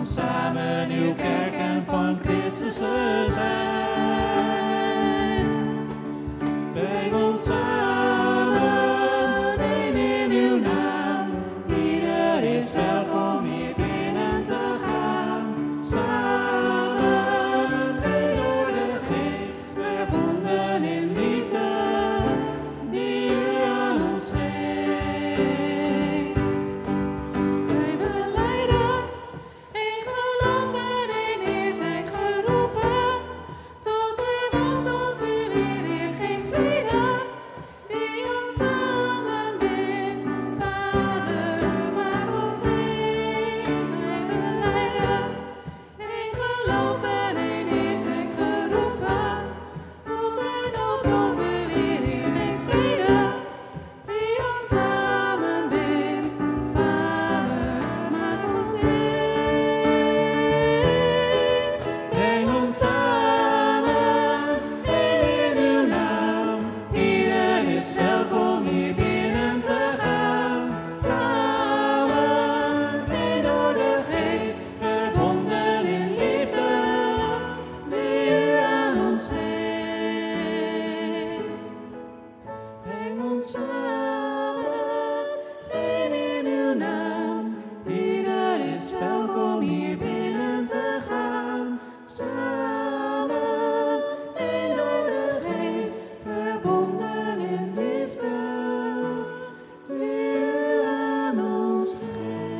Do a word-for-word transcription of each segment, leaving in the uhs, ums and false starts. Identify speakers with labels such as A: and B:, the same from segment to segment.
A: samen uw kerk en van Christus te zijn. Breng ons samen één in uw naam. Ieder is welkom hier binnen te gaan. Samen één door de geest, verbonden in liefde die u aan ons geeft. Wij belijden één geloof en één Heer zijn geroepen. Tot u wil, tot u weer, Heer, geef vrede die ons samen bindt. Vader, maak ons één. Wij belijden één geloof en één Heer zijn geroepen. Tot u wil, tot u weer, Heer, geef vrede die ons samen bindt. Vader, maak ons één. Breng ons samen één in uw naam. Ieder is welkom hier binnen te gaan. Samen één door de geest, verbonden in liefde die u aan ons geeft. Breng ons samen één in uw naam. Ieder is welkom hier binnen te gaan. Samen één door de geest, verbonden in liefde die u aan ons geeft.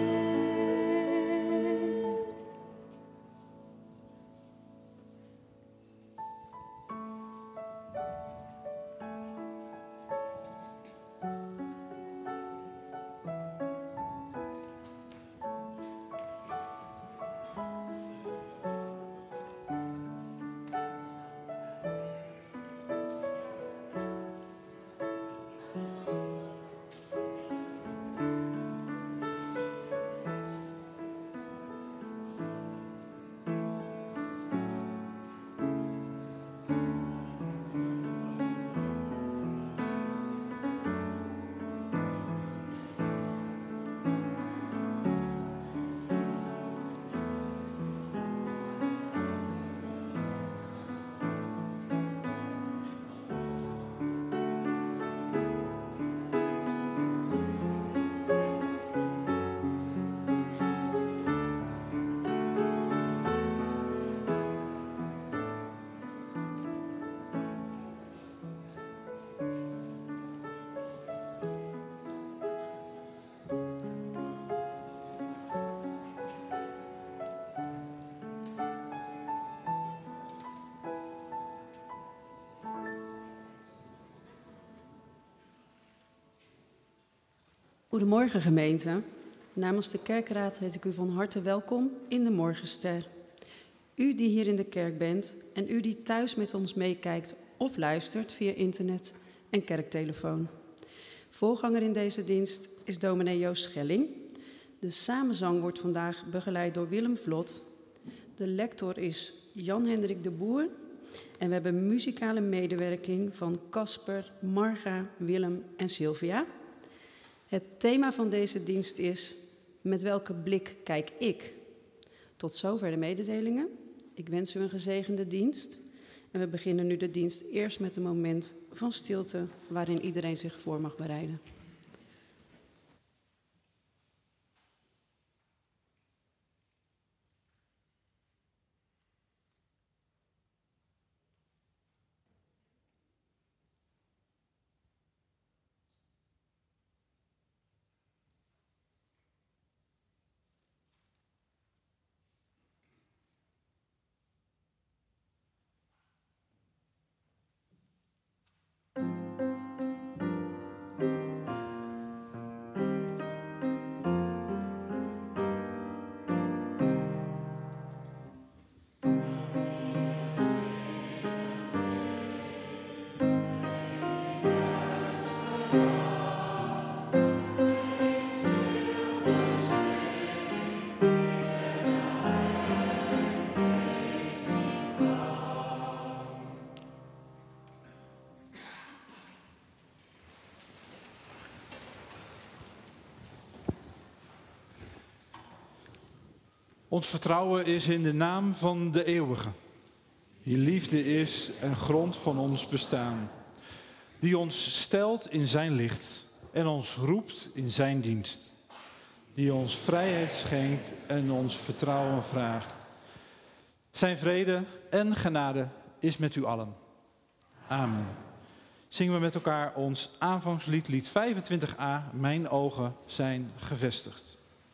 B: Goedemorgen gemeente. Namens de kerkraad heet ik u van harte welkom in de Morgenster. U die hier in de kerk bent en u die thuis met ons meekijkt of luistert via internet en kerktelefoon. Voorganger in deze dienst is dominee Joost Schelling. De samenzang wordt vandaag begeleid door Willem Vlot. De lector is Jan-Hendrik de Boer. En we hebben muzikale medewerking van Casper, Marga, Willem en Sylvia. Het thema van deze dienst is: met welke blik kijk ik? Tot zover de mededelingen. Ik wens u een gezegende dienst. En we beginnen nu de dienst eerst met een moment van stilte waarin iedereen zich voor mag bereiden.
C: Ons vertrouwen is in de naam van de eeuwige. Die liefde is een grond van ons bestaan. Die ons stelt in zijn licht en ons roept in zijn dienst. Die ons vrijheid schenkt en ons vertrouwen vraagt. Zijn vrede en genade is met u allen. Amen. Zingen we met elkaar ons aanvangslied, lied vijfentwintig a, Mijn ogen zijn gevestigd.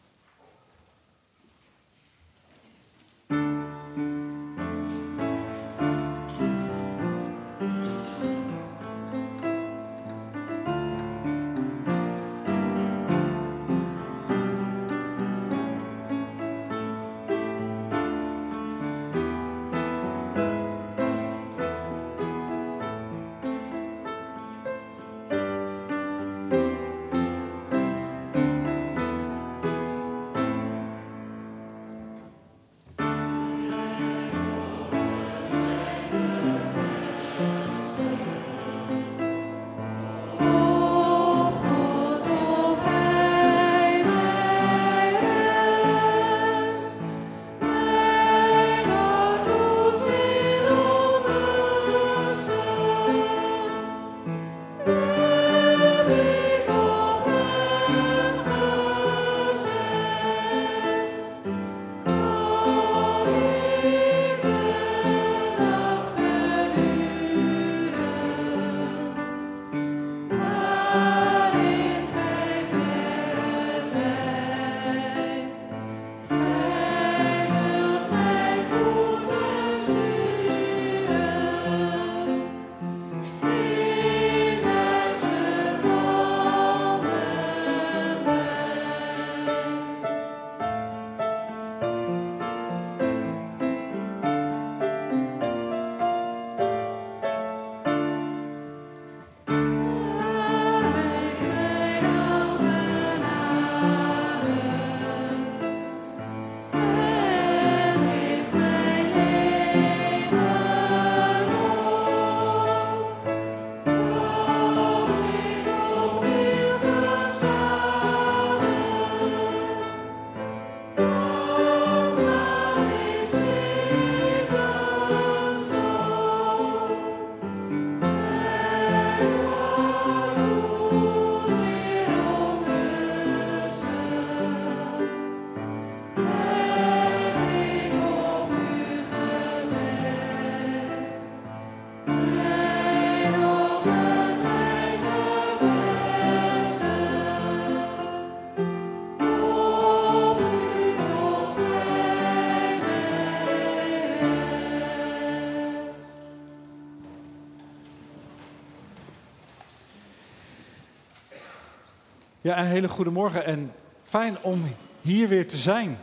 C: Ja, een hele goede morgen en fijn om hier weer te zijn.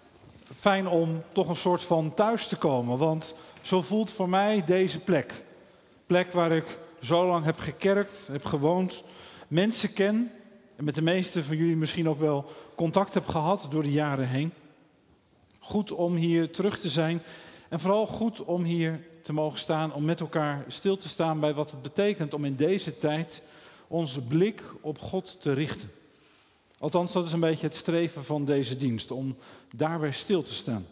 C: Fijn om toch een soort van thuis te komen, want zo voelt voor mij deze plek. Plek waar ik zo lang heb gekerkt, heb gewoond, mensen ken en met de meeste van jullie misschien ook wel contact heb gehad door de jaren heen. Goed om hier terug te zijn en vooral goed om hier te mogen staan, om met elkaar stil te staan bij wat het betekent om in deze tijd onze blik op God te richten. Althans, dat is een beetje het streven van deze dienst, om daarbij stil te staan.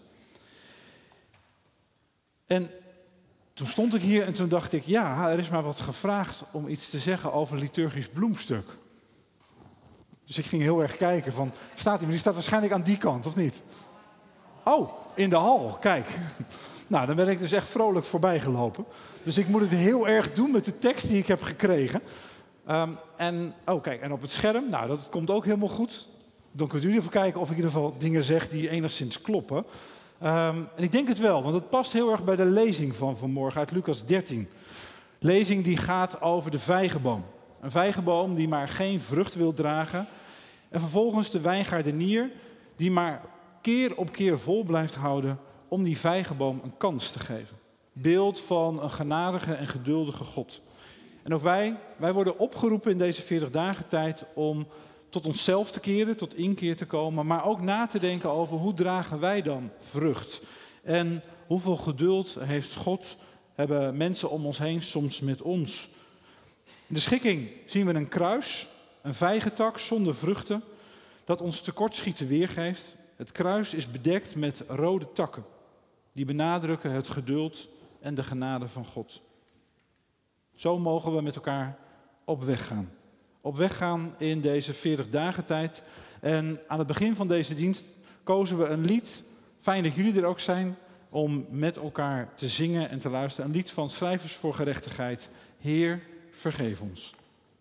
C: En toen stond ik hier en toen dacht ik, ja, er is maar wat gevraagd om iets te zeggen over liturgisch bloemstuk. Dus ik ging heel erg kijken van, staat hij? Maar die staat waarschijnlijk aan die kant, of niet? Oh, in de hal, kijk. Nou, dan ben ik dus echt vrolijk voorbij gelopen. Dus ik moet het heel erg doen met de tekst die ik heb gekregen. Um, en, oh kijk, en op het scherm, nou dat komt ook helemaal goed. Dan kunt u even kijken of ik in ieder geval dingen zeg die enigszins kloppen. Um, en ik denk het wel, want het past heel erg bij de lezing van vanmorgen uit Lucas dertien. Lezing die gaat over de vijgenboom. Een vijgenboom die maar geen vrucht wil dragen. En vervolgens de wijngaardenier die maar keer op keer vol blijft houden om die vijgenboom een kans te geven. Beeld van een genadige en geduldige God. En ook wij, wij worden opgeroepen in deze veertig dagen tijd om tot onszelf te keren, tot inkeer te komen, maar ook na te denken over hoe dragen wij dan vrucht. En hoeveel geduld heeft God, hebben mensen om ons heen soms met ons. In de schikking zien we een kruis, een vijgentak zonder vruchten, dat ons tekortschieten weergeeft. Het kruis is bedekt met rode takken, die benadrukken het geduld en de genade van God. Zo mogen we met elkaar op weg gaan. Op weg gaan in deze veertig dagen tijd. En aan het begin van deze dienst kozen we een lied, fijn dat jullie er ook zijn, om met elkaar te zingen en te luisteren. Een lied van Schrijvers voor Gerechtigheid. Heer, vergeef ons.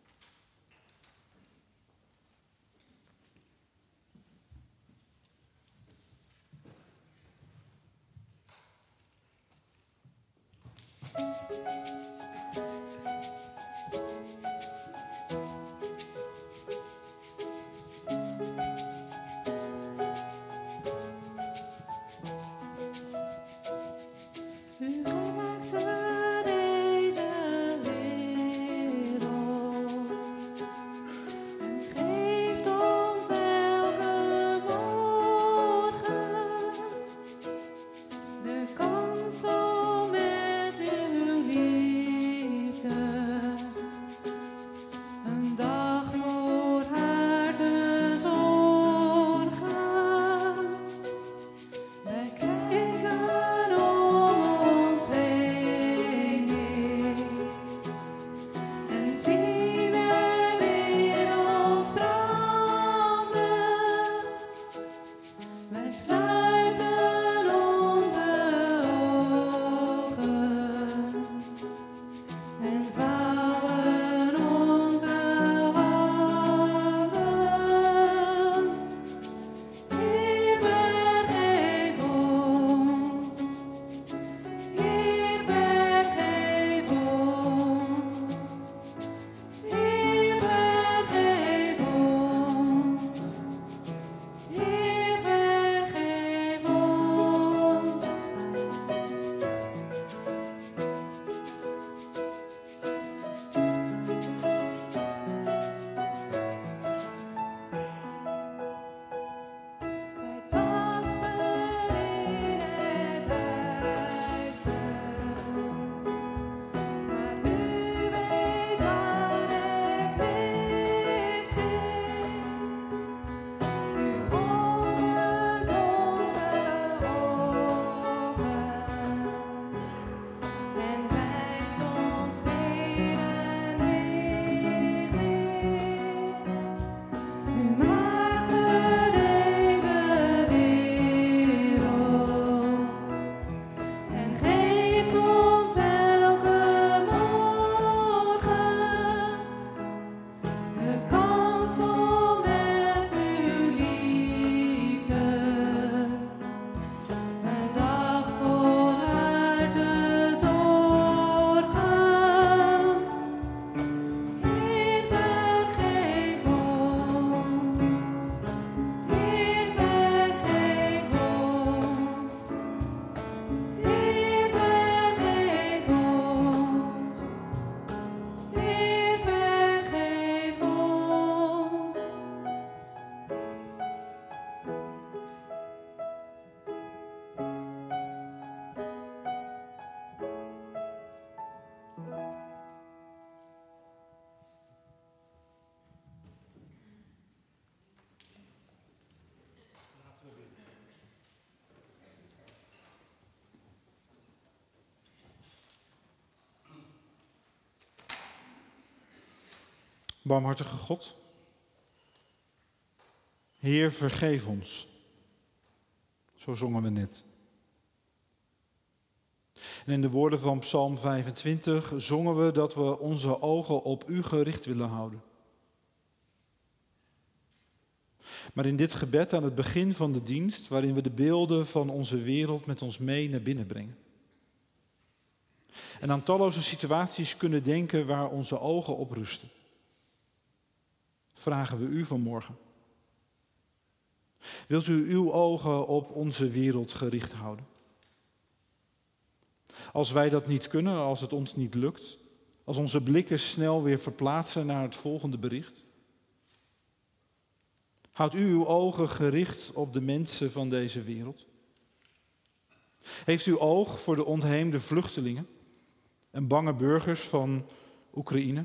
A: U maakte deze wereld en geeft ons elke morgen de kans om met uw liefde een dag voor haar te zorgen. Wij kijken om ons heen en zien de wereld branden. Wij sluiten onze ogen en vouwen onze handen. Heer, vergeef ons. Heer, vergeef ons. Heer, vergeef ons. Heer, vergeef ons. Wij tasten in het duister, maar u weet waar het mist is. U opent onze ogen en wijst ons weer een richting. U maakte deze wereld en geeft ons elke morgen de kans om met uw liefde een dag voor haar te zorgen. Heer, vergeef ons. Heer, vergeef ons. Heer, vergeef ons. Heer, vergeef ons.
C: Barmhartige God, Heer, vergeef ons. Zo zongen we net. En in de woorden van Psalm vijfentwintig zongen we dat we onze ogen op u gericht willen houden. Maar in dit gebed aan het begin van de dienst, waarin we de beelden van onze wereld met ons mee naar binnen brengen. En aan talloze situaties kunnen denken waar onze ogen op rusten. Vragen we u vanmorgen. Wilt u uw ogen op onze wereld gericht houden? Als wij dat niet kunnen, als het ons niet lukt, als onze blikken snel weer verplaatsen naar het volgende bericht. Houdt u uw ogen gericht op de mensen van deze wereld? Heeft u oog voor de ontheemde vluchtelingen en bange burgers van Oekraïne,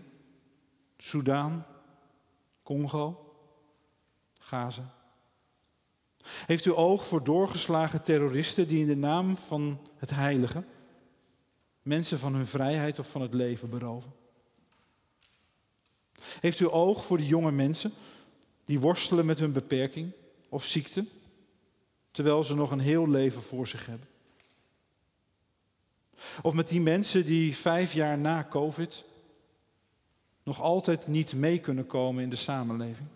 C: Soudaan, Congo, Gaza? Heeft u oog voor doorgeslagen terroristen die in de naam van het heilige mensen van hun vrijheid of van het leven beroven? Heeft u oog voor die jonge mensen die worstelen met hun beperking of ziekte, terwijl ze nog een heel leven voor zich hebben? Of met die mensen die vijf jaar na COVID nog altijd niet mee kunnen komen in de samenleving?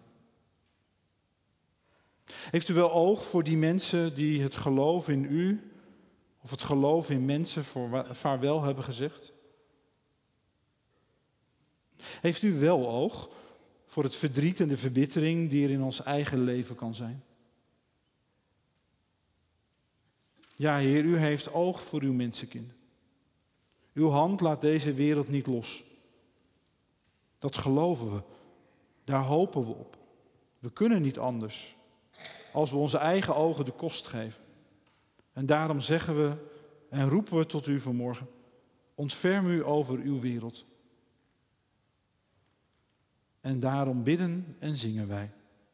C: Heeft u wel oog voor die mensen die het geloof in u of het geloof in mensen voor vaarwel hebben gezegd? Heeft u wel oog voor het verdriet en de verbittering die er in ons eigen leven kan zijn? Ja, Heer, u heeft oog voor uw mensenkind. Uw hand laat deze wereld niet los. Dat geloven we. Daar hopen we op. We kunnen niet anders als we onze eigen ogen de kost geven. En daarom zeggen we en roepen we tot u vanmorgen: ontferm u over uw wereld. En daarom bidden en zingen wij.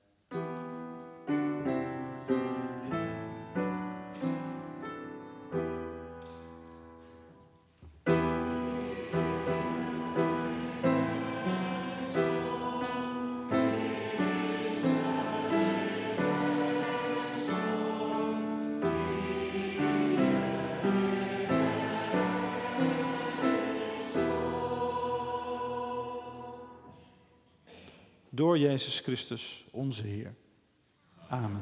C: Door Jezus Christus, onze Heer. Amen.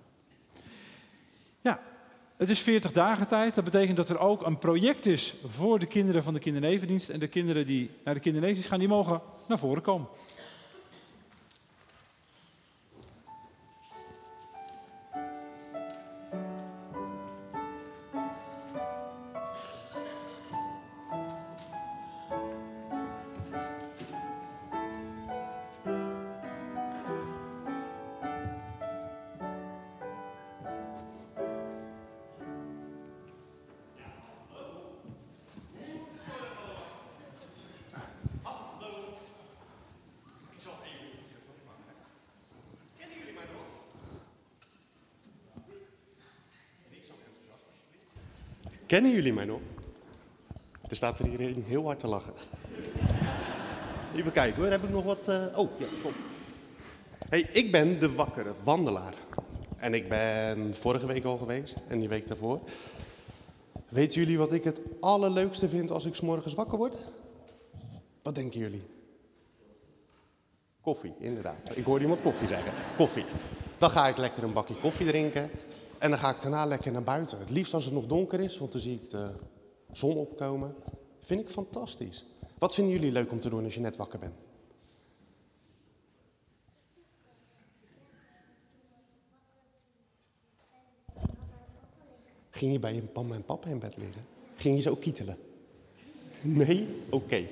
C: Ja, het is veertig dagen tijd. Dat betekent dat er ook een project is voor de kinderen van de kindernevendienst. En de kinderen die naar de kindernevendienst gaan, die mogen naar voren komen.
D: Kennen jullie mij nog? Er staat er hier heel hard te lachen. Even kijken hoor, heb ik nog wat... Uh... Oh, ja, kom. Hey, ik ben de wakkere wandelaar. En ik ben vorige week al geweest en die week daarvoor. Weten jullie wat ik het allerleukste vind als ik 's morgens wakker word? Wat denken jullie? Koffie, inderdaad. Ik hoorde iemand koffie zeggen. Koffie. Dan ga ik lekker een bakje koffie drinken. En dan ga ik daarna lekker naar buiten. Het liefst als het nog donker is, want dan zie ik de zon opkomen. Vind ik fantastisch. Wat vinden jullie leuk om te doen als je net wakker bent? Ging je bij je mama en papa in bed liggen? Ging je ze ook kietelen? Nee? Oké. Okay.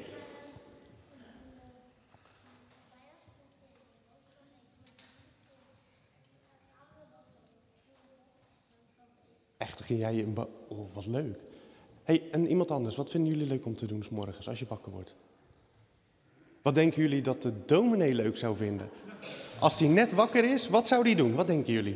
D: Echt, ging jij in... Oh, wat leuk. Hey, en iemand anders, wat vinden jullie leuk om te doen 's morgens als je wakker wordt? Wat denken jullie dat de dominee leuk zou vinden? Als hij net wakker is, wat zou die doen? Wat denken jullie?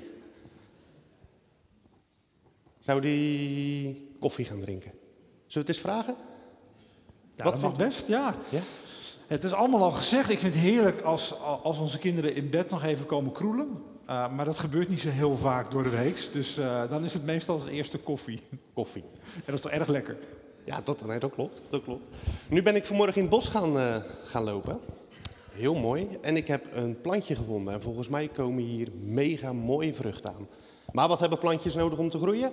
D: Zou die koffie gaan drinken? Zullen we het eens vragen?
C: Ja,
D: wat
C: dat mag
D: vindt...
C: best, ja.
D: ja.
C: Het is allemaal al gezegd. Ik vind het heerlijk als, als onze kinderen in bed nog even komen kroelen. Uh, maar dat gebeurt niet zo heel vaak door de week. Dus uh, dan is het meestal als eerste koffie.
D: Koffie.
C: En dat is toch erg lekker?
D: Ja, dat, nee, dat klopt. Dat klopt. Nu ben ik vanmorgen in het bos gaan, uh, gaan lopen. Heel mooi. En ik heb een plantje gevonden. En volgens mij komen hier mega mooie vruchten aan. Maar wat hebben plantjes nodig om te groeien?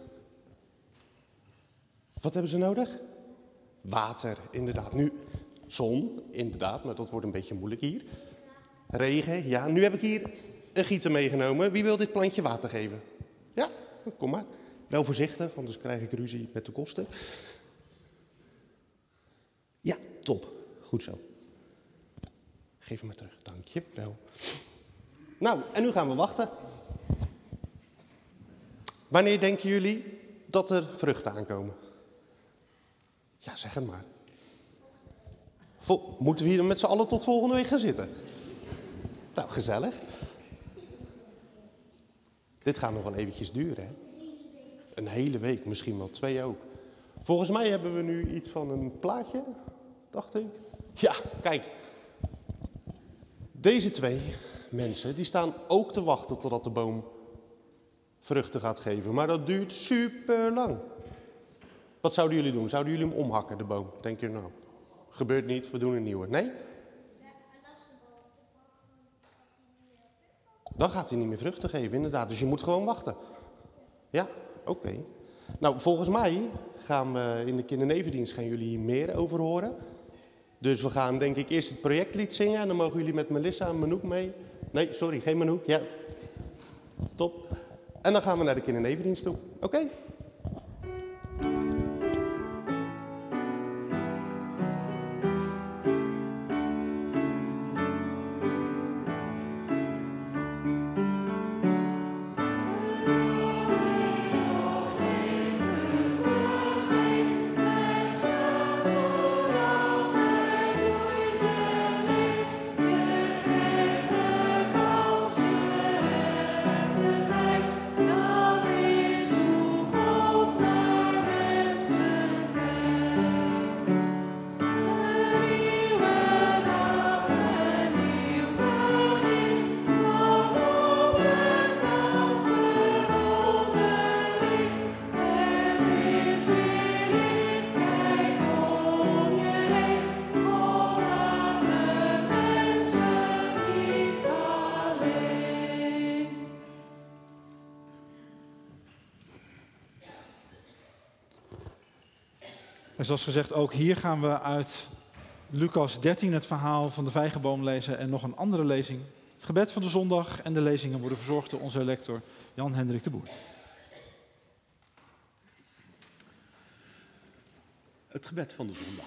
D: Wat hebben ze nodig? Water, inderdaad. Nu, zon, inderdaad. Maar dat wordt een beetje moeilijk hier. Regen, ja. Nu heb ik hier een gieter meegenomen. Wie wil dit plantje water geven? Ja, kom maar. Wel voorzichtig, anders krijg ik ruzie met de kosten. Ja, top. Goed zo. Geef hem maar terug. Dank je wel. Nou, en nu gaan we wachten. Wanneer denken jullie dat er vruchten aankomen? Ja, zeg het maar. Vol- Moeten we hier met z'n allen tot volgende week gaan zitten? Nou, gezellig. Dit gaat nog wel eventjes duren, hè? Een hele week, misschien wel twee ook. Volgens mij hebben we nu iets van een plaatje, dacht ik. Ja, kijk. Deze twee mensen, die staan ook te wachten totdat de boom vruchten gaat geven. Maar dat duurt super lang. Wat zouden jullie doen? Zouden jullie hem omhakken, de boom? Denk je nou? Gebeurt niet, we doen een nieuwe. Nee? Dan gaat hij niet meer vruchten geven, inderdaad. Dus je moet gewoon wachten. Ja, oké. Okay. Nou, volgens mij gaan we in de kindernevendienst gaan jullie hier meer over horen. Dus we gaan denk ik eerst het projectlied zingen en dan mogen jullie met Melissa en Manouk mee. Nee, sorry, geen Manouk. Ja, top. En dan gaan we naar de kindernevendienst toe. Oké? Okay?
C: En zoals gezegd, ook hier gaan we uit Lucas dertien het verhaal van de vijgenboom lezen en nog een andere lezing. Het gebed van de zondag en de lezingen worden verzorgd door onze lector Jan-Hendrik de Boer.
E: Het gebed van de zondag.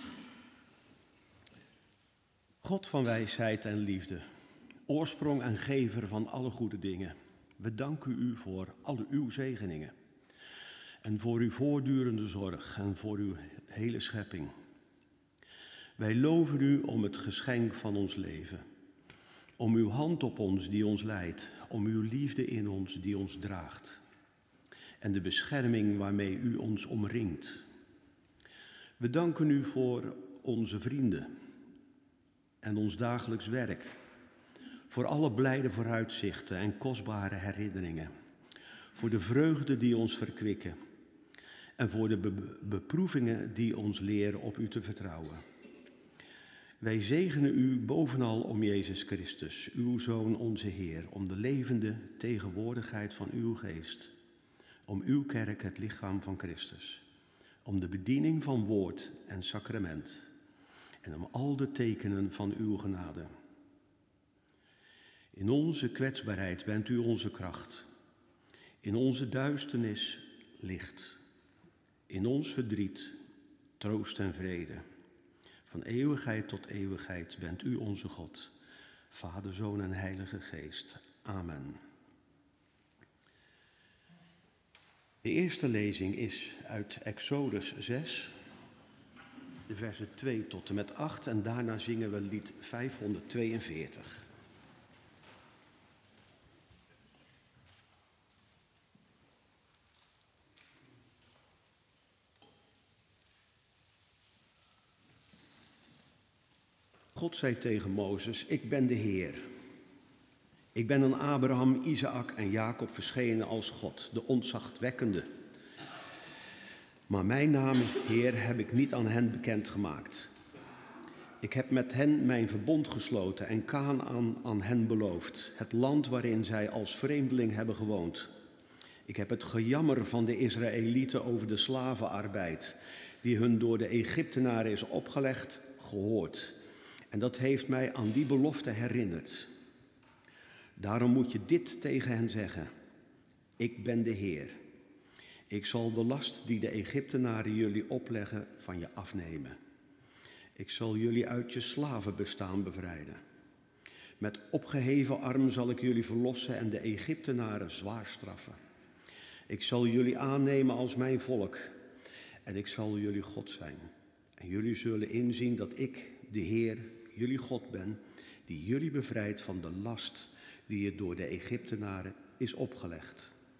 E: God van wijsheid en liefde, oorsprong en gever van alle goede dingen. We danken u voor alle uw zegeningen. En voor uw voortdurende zorg en voor uw hele schepping. Wij loven u om het geschenk van ons leven. Om uw hand op ons die ons leidt. Om uw liefde in ons die ons draagt. En de bescherming waarmee u ons omringt. We danken u voor onze vrienden. En ons dagelijks werk. Voor alle blijde vooruitzichten en kostbare herinneringen. Voor de vreugde die ons verkwikken. En voor de be- beproevingen die ons leren op u te vertrouwen. Wij zegenen u bovenal om Jezus Christus, uw Zoon, onze Heer, om de levende tegenwoordigheid van uw geest, om uw kerk, het lichaam van Christus, om de bediening van woord en sacrament en om al de tekenen van uw genade. In onze kwetsbaarheid bent u onze kracht, in onze duisternis licht. In ons verdriet, troost en vrede. Van eeuwigheid tot eeuwigheid bent u onze God. Vader, Zoon en Heilige Geest. Amen. De eerste lezing is uit Exodus zes, de versen twee tot en met acht. En daarna zingen we lied vijfhonderdtweeënveertig. God zei tegen Mozes, ik ben de Heer. Ik ben aan Abraham, Isaac en Jacob verschenen als God, de ontzagwekkende. Maar mijn naam, Heer, heb ik niet aan hen bekendgemaakt. Ik heb met hen mijn verbond gesloten en Kanaan aan hen beloofd, het land waarin zij als vreemdeling hebben gewoond. Ik heb het gejammer van de Israëlieten over de slavenarbeid, die hun door de Egyptenaren is opgelegd, gehoord. En dat heeft mij aan die belofte herinnerd. Daarom moet je dit tegen hen zeggen. Ik ben de Heer. Ik zal de last die de Egyptenaren jullie opleggen van je afnemen. Ik zal jullie uit je slavenbestaan bevrijden. Met opgeheven arm zal ik jullie verlossen en de Egyptenaren zwaar straffen. Ik zal jullie aannemen als mijn volk en ik zal jullie God zijn. En jullie zullen inzien dat ik, de Heer, jullie God ben, die jullie bevrijdt van de last die je door de Egyptenaren is opgelegd.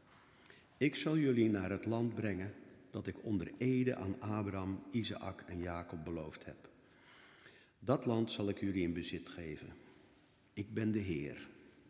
E: Ik zal jullie naar het land brengen dat ik onder ede aan Abraham, Isaac en Jacob beloofd heb. Dat land zal ik jullie in bezit geven. Ik ben de Heer.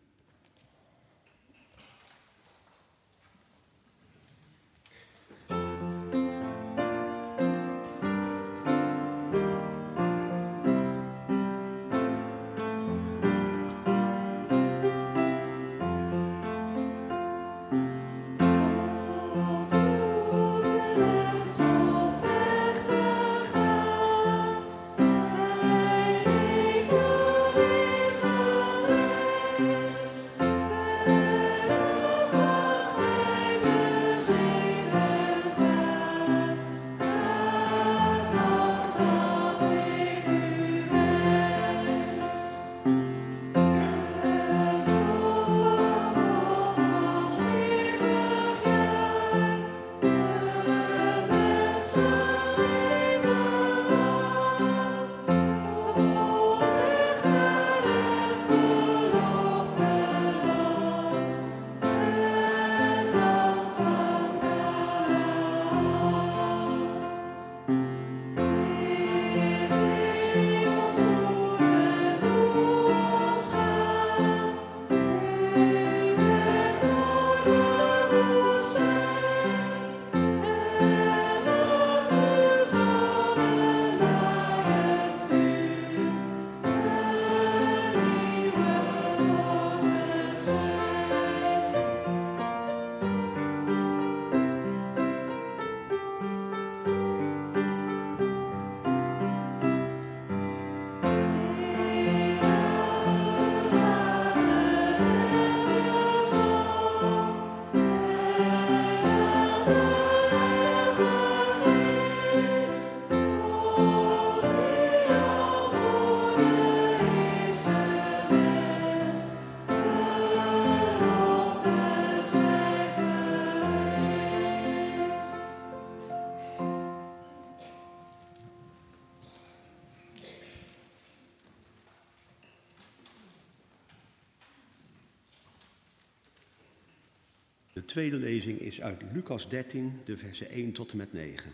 E: De tweede lezing is uit Lucas dertien, de versen één tot en met negen.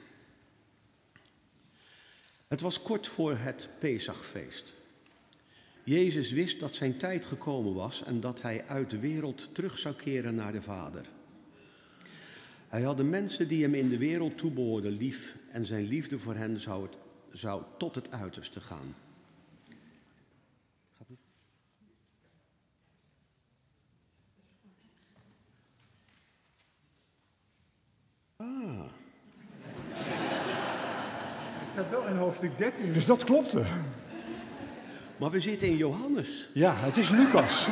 E: Het was kort voor het Pesachfeest. Jezus wist dat zijn tijd gekomen was en dat hij uit de wereld terug zou keren naar de Vader. Hij had de mensen die hem in de wereld toebehoorden lief en zijn liefde voor hen zou, het, zou tot het uiterste gaan. Ah.
C: Het staat wel in hoofdstuk dertien, dus dat klopte.
E: Maar we zitten in Johannes.
C: Ja, het is Lucas.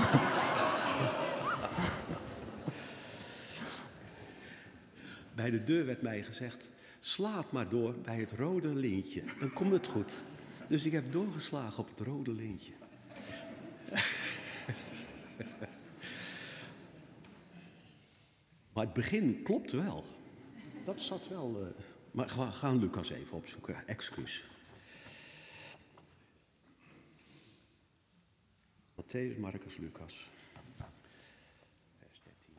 E: Bij de deur werd mij gezegd, sla het maar door bij het rode lintje, dan komt het goed. Dus ik heb doorgeslagen op het rode lintje. Maar het begin klopt wel. Dat zat wel... Uh... Maar we gaan Lucas even opzoeken, excuus. Mattheüs, Marcus, Lucas. Vers dertien.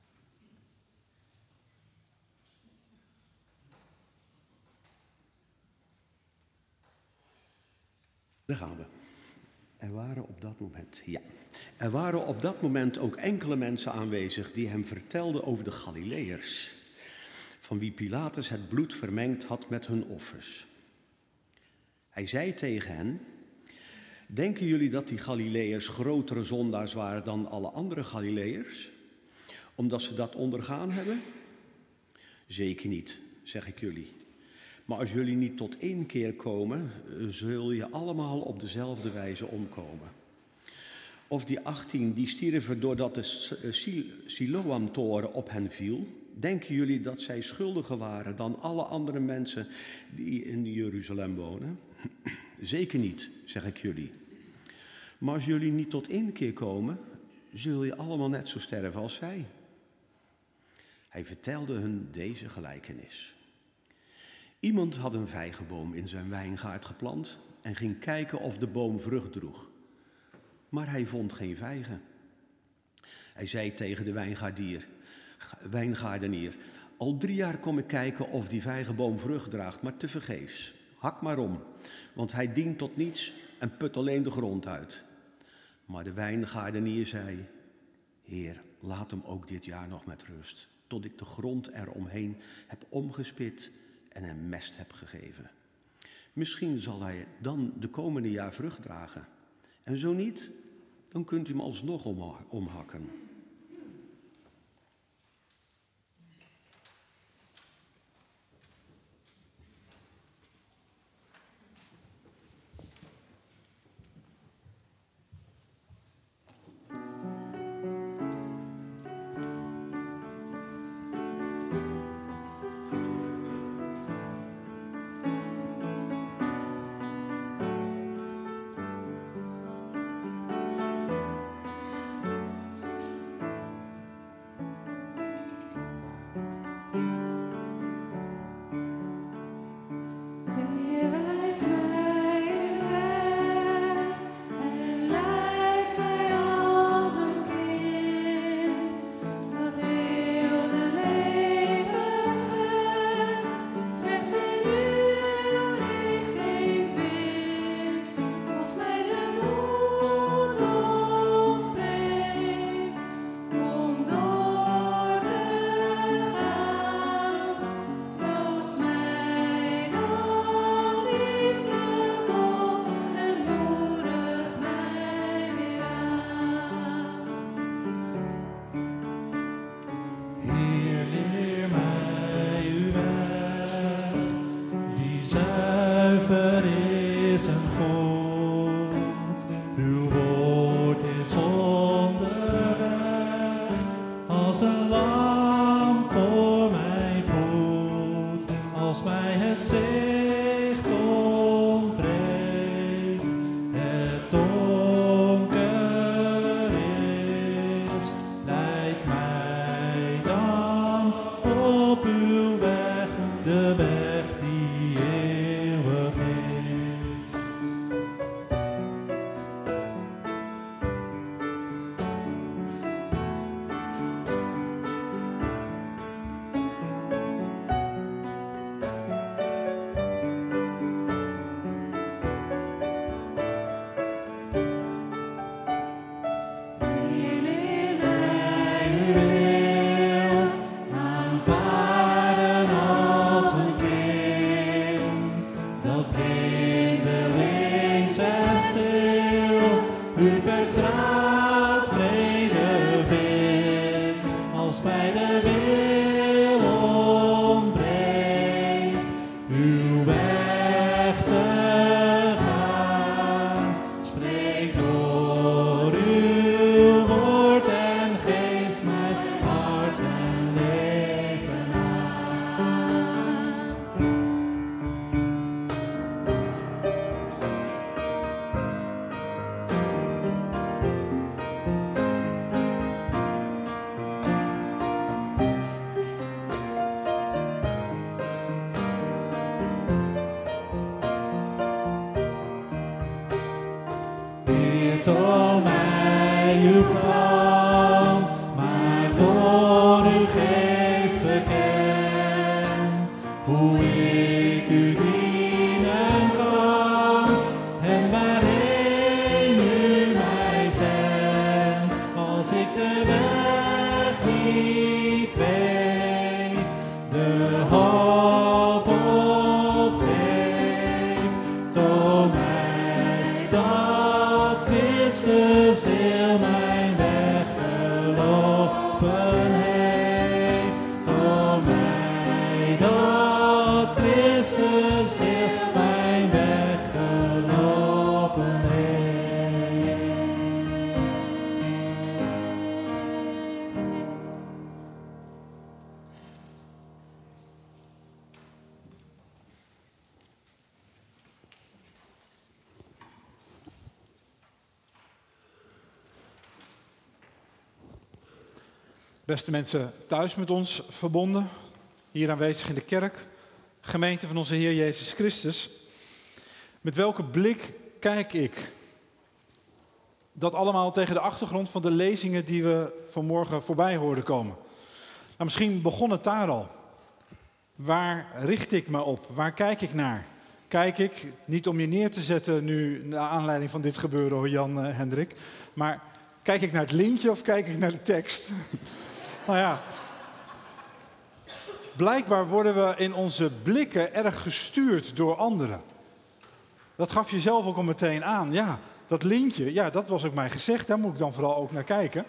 E: Daar gaan we. Er waren op dat moment, ja. Er waren op dat moment ook enkele mensen aanwezig die hem vertelden over de Galileërs, van wie Pilatus het bloed vermengd had met hun offers. Hij zei tegen hen, denken jullie dat die Galileërs grotere zondaars waren dan alle andere Galileërs, omdat ze dat ondergaan hebben? Zeker niet, zeg ik jullie. Maar als jullie niet tot inkeer komen, zul je allemaal op dezelfde wijze omkomen. Of die achttien die stierven doordat de Siloam-toren op hen viel, denken jullie dat zij schuldiger waren dan alle andere mensen die in Jeruzalem wonen? Zeker niet, zeg ik jullie. Maar als jullie niet tot inkeer komen, zul je allemaal net zo sterven als zij. Hij vertelde hun deze gelijkenis. Iemand had een vijgenboom in zijn wijngaard geplant en ging kijken of de boom vrucht droeg. Maar hij vond geen vijgen. Hij zei tegen de wijngaardier, wijngaardenier. Al drie jaar kom ik kijken of die vijgenboom vrucht draagt, maar tevergeefs. Hak maar om, want hij dient tot niets en put alleen de grond uit. Maar de wijngaardenier zei: Heer, laat hem ook dit jaar nog met rust, tot ik de grond eromheen heb omgespit en hem mest heb gegeven. Misschien zal hij dan de komende jaar vrucht dragen. En zo niet, dan kunt u hem alsnog omhakken.
C: Beste mensen thuis met ons verbonden, hier aanwezig in de kerk, gemeente van onze Heer Jezus Christus. Met welke blik kijk ik? Dat allemaal tegen de achtergrond van de lezingen die we vanmorgen voorbij hoorden komen. Nou, misschien begon het daar al. Waar richt ik me op? Waar kijk ik naar? Kijk ik, niet om je neer te zetten nu, naar aanleiding van dit gebeuren hoor Jan uh, Hendrik, maar kijk ik naar het lintje of kijk ik naar de tekst? Nou ja, blijkbaar worden we in onze blikken erg gestuurd door anderen. Dat gaf je zelf ook al meteen aan. Ja, dat lintje, ja, dat was ook mij gezegd, daar moet ik dan vooral ook naar kijken.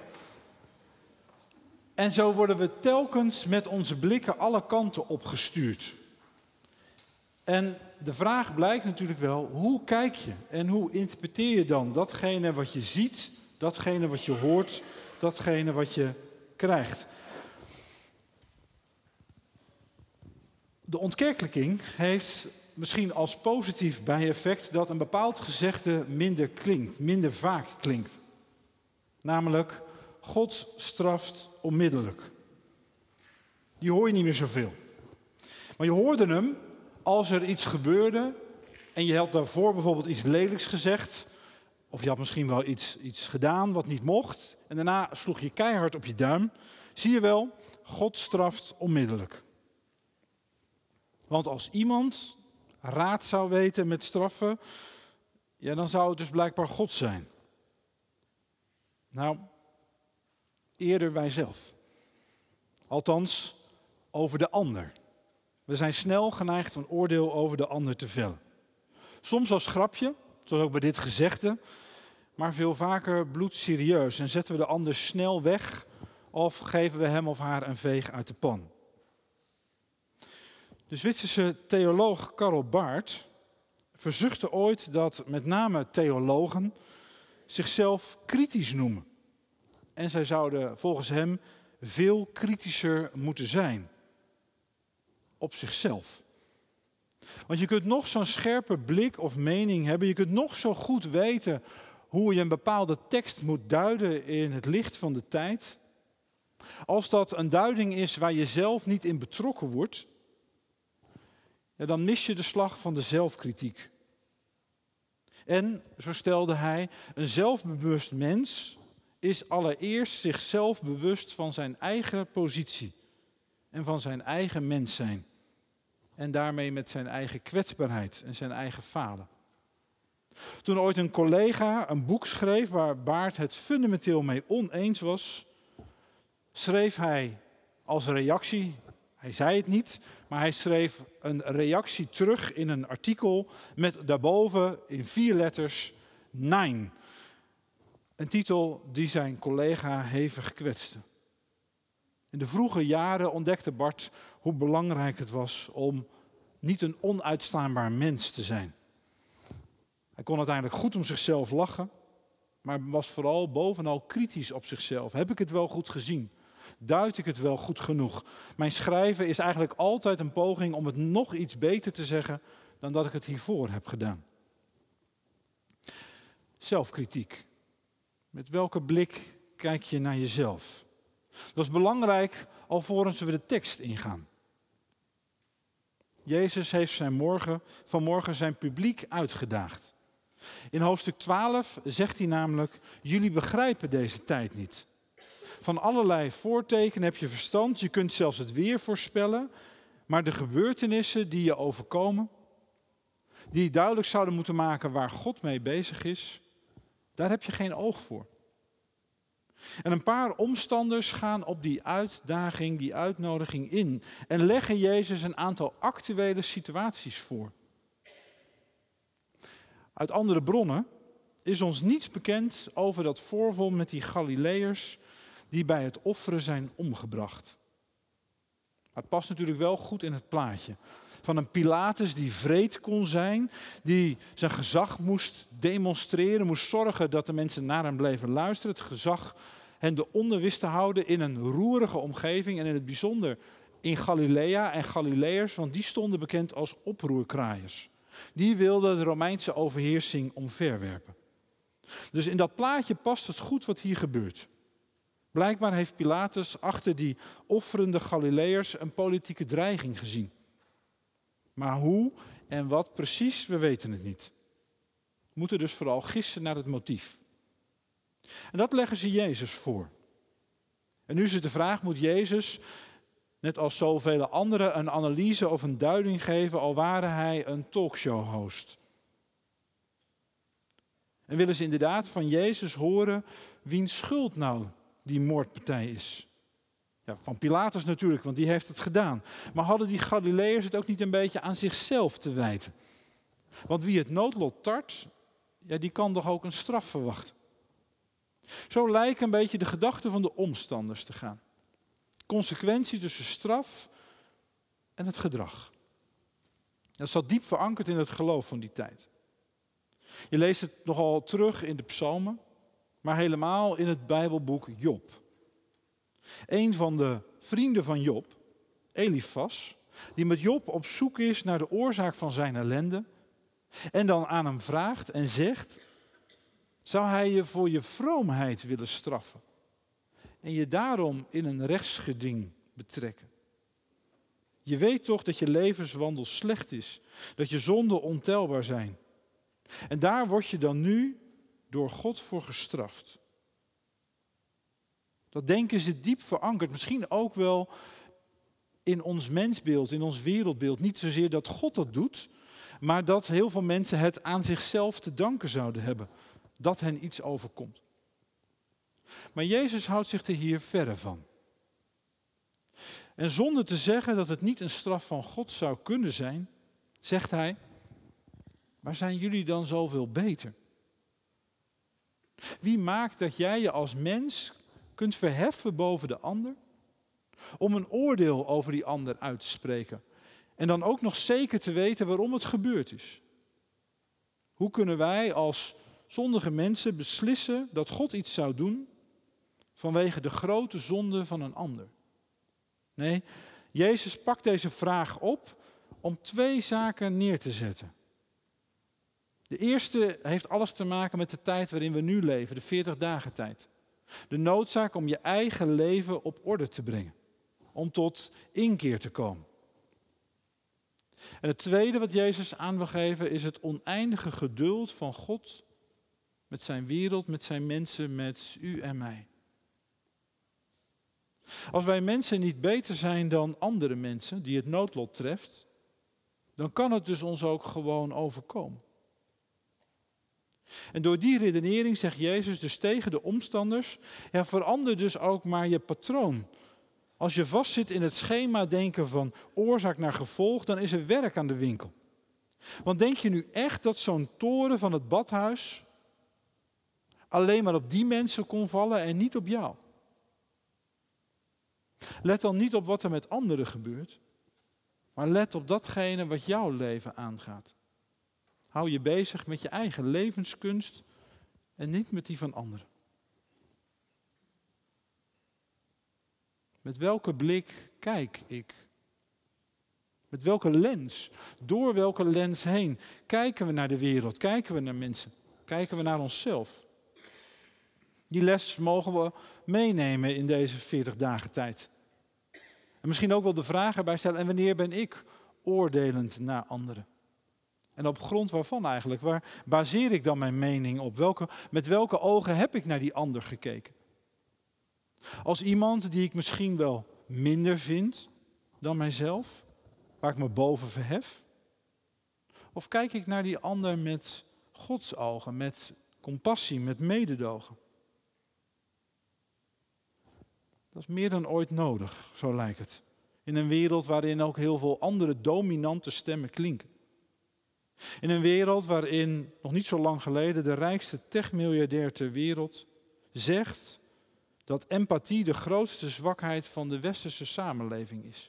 C: En zo worden we telkens met onze blikken alle kanten opgestuurd. En de vraag blijkt natuurlijk wel, hoe kijk je en hoe interpreteer je dan datgene wat je ziet, datgene wat je hoort, datgene wat je krijgt? De ontkerkelijking heeft misschien als positief bijeffect dat een bepaald gezegde minder klinkt, minder vaak klinkt. Namelijk, God straft onmiddellijk. Die hoor je niet meer zoveel. Maar je hoorde hem als er iets gebeurde en je had daarvoor bijvoorbeeld iets lelijks gezegd, of je had misschien wel iets, iets gedaan wat niet mocht, en daarna sloeg je keihard op je duim. Zie je wel, God straft onmiddellijk. Want als iemand raad zou weten met straffen, ja, dan zou het dus blijkbaar God zijn. Nou, eerder wij zelf. Althans, over de ander. We zijn snel geneigd een oordeel over de ander te vellen. Soms als grapje, zoals ook bij dit gezegde, maar veel vaker bloedserieus en zetten we de ander snel weg of geven we hem of haar een veeg uit de pan. De Zwitserse theoloog Karl Barth verzuchtte ooit dat met name theologen zichzelf kritisch noemen. En zij zouden volgens hem veel kritischer moeten zijn op zichzelf. Want je kunt nog zo'n scherpe blik of mening hebben, je kunt nog zo goed weten hoe je een bepaalde tekst moet duiden in het licht van de tijd. Als dat een duiding is waar je zelf niet in betrokken wordt, ja, dan mis je de slag van de zelfkritiek. En, zo stelde hij, een zelfbewust mens is allereerst zichzelf bewust van zijn eigen positie en van zijn eigen mens zijn. En daarmee met zijn eigen kwetsbaarheid en zijn eigen falen. Toen ooit een collega een boek schreef waar Barth het fundamenteel mee oneens was, schreef hij als reactie, hij zei het niet, maar hij schreef een reactie terug in een artikel met daarboven in vier letters nine. Een titel die zijn collega hevig kwetste. In de vroege jaren ontdekte Barth hoe belangrijk het was om niet een onuitstaanbaar mens te zijn. Hij kon uiteindelijk goed om zichzelf lachen, maar was vooral bovenal kritisch op zichzelf. Heb ik het wel goed gezien? Duid ik het wel goed genoeg? Mijn schrijven is eigenlijk altijd een poging om het nog iets beter te zeggen dan dat ik het hiervoor heb gedaan. Zelfkritiek. Met welke blik kijk je naar jezelf? Dat is belangrijk alvorens we de tekst ingaan. Jezus heeft zijn morgen, vanmorgen zijn publiek uitgedaagd. In hoofdstuk twaalf zegt hij namelijk, jullie begrijpen deze tijd niet. Van allerlei voortekenen heb je verstand, je kunt zelfs het weer voorspellen, maar de gebeurtenissen die je overkomen, die duidelijk zouden moeten maken waar God mee bezig is, daar heb je geen oog voor. En een paar omstanders gaan op die uitdaging, die uitnodiging in en leggen Jezus een aantal actuele situaties voor. Uit andere bronnen is ons niets bekend over dat voorval met die Galileërs die bij het offeren zijn omgebracht. Maar het past natuurlijk wel goed in het plaatje van een Pilatus die wreed kon zijn, die zijn gezag moest demonstreren, moest zorgen dat de mensen naar hem bleven luisteren, het gezag hen de onder wist te houden in een roerige omgeving en in het bijzonder in Galilea en Galileërs, want die stonden bekend als oproerkraaiers. Die wilden de Romeinse overheersing omverwerpen. Dus in dat plaatje past het goed wat hier gebeurt. Blijkbaar heeft Pilatus achter die offerende Galileërs een politieke dreiging gezien. Maar hoe en wat precies, we weten het niet. We moeten dus vooral gissen naar het motief. En dat leggen ze Jezus voor. En nu is het de vraag, moet Jezus net als zoveel anderen, een analyse of een duiding geven, al waren hij een talkshow-host. En willen ze inderdaad van Jezus horen wiens schuld nou die moordpartij is. Ja, van Pilatus natuurlijk, want die heeft het gedaan. Maar hadden die Galileërs het ook niet een beetje aan zichzelf te wijten? Want wie het noodlot tart, ja, die kan toch ook een straf verwachten. Zo lijken een beetje de gedachten van de omstanders te gaan. Consequentie tussen straf en het gedrag. Dat zat diep verankerd in het geloof van die tijd. Je leest het nogal terug in de psalmen, maar helemaal in het Bijbelboek Job. Een van de vrienden van Job, Elifas, die met Job op zoek is naar de oorzaak van zijn ellende en dan aan hem vraagt en zegt, zou hij je voor je vroomheid willen straffen en je daarom in een rechtsgeding betrekken? Je weet toch dat je levenswandel slecht is, dat je zonden ontelbaar zijn. En daar word je dan nu door God voor gestraft. Dat denken ze diep verankerd, misschien ook wel in ons mensbeeld, in ons wereldbeeld. Niet zozeer dat God dat doet, maar dat heel veel mensen het aan zichzelf te danken zouden hebben. Dat hen iets overkomt. Maar Jezus houdt zich er hier verre van. En zonder te zeggen dat het niet een straf van God zou kunnen zijn, zegt hij, maar zijn jullie dan zoveel beter? Wie maakt dat jij je als mens kunt verheffen boven de ander, om een oordeel over die ander uit te spreken en dan ook nog zeker te weten waarom het gebeurd is? Hoe kunnen wij als zondige mensen beslissen dat God iets zou doen vanwege de grote zonde van een ander? Nee, Jezus pakt deze vraag op om twee zaken neer te zetten. De eerste heeft alles te maken met de tijd waarin we nu leven, de veertig dagen tijd. De noodzaak om je eigen leven op orde te brengen, om tot inkeer te komen. En het tweede wat Jezus aan wil geven is het oneindige geduld van God met zijn wereld, met zijn mensen, met u en mij. Als wij mensen niet beter zijn dan andere mensen die het noodlot treft, dan kan het dus ons ook gewoon overkomen. En door die redenering zegt Jezus dus tegen de omstanders, ja, verander dus ook maar je patroon. Als je vastzit in het schema denken van oorzaak naar gevolg, dan is er werk aan de winkel. Want denk je nu echt dat zo'n toren van het badhuis alleen maar op die mensen kon vallen en niet op jou? Let dan niet op wat er met anderen gebeurt, maar let op datgene wat jouw leven aangaat. Hou je bezig met je eigen levenskunst en niet met die van anderen. Met welke blik kijk ik? Met welke lens? Door welke lens heen kijken we naar de wereld? Kijken we naar mensen? Kijken we naar onszelf? Die les mogen we meenemen in deze veertig dagen tijd. En misschien ook wel de vraag erbij stellen, en wanneer ben ik oordelend naar anderen? En op grond waarvan eigenlijk? Waar baseer ik dan mijn mening op? Welke, met welke ogen heb ik naar die ander gekeken? Als iemand die ik misschien wel minder vind dan mijzelf, waar ik me boven verhef? Of kijk ik naar die ander met Gods ogen, met compassie, met mededogen? Dat is meer dan ooit nodig, zo lijkt het. In een wereld waarin ook heel veel andere dominante stemmen klinken. In een wereld waarin, nog niet zo lang geleden, de rijkste techmiljardair ter wereld zegt dat empathie de grootste zwakheid van de westerse samenleving is.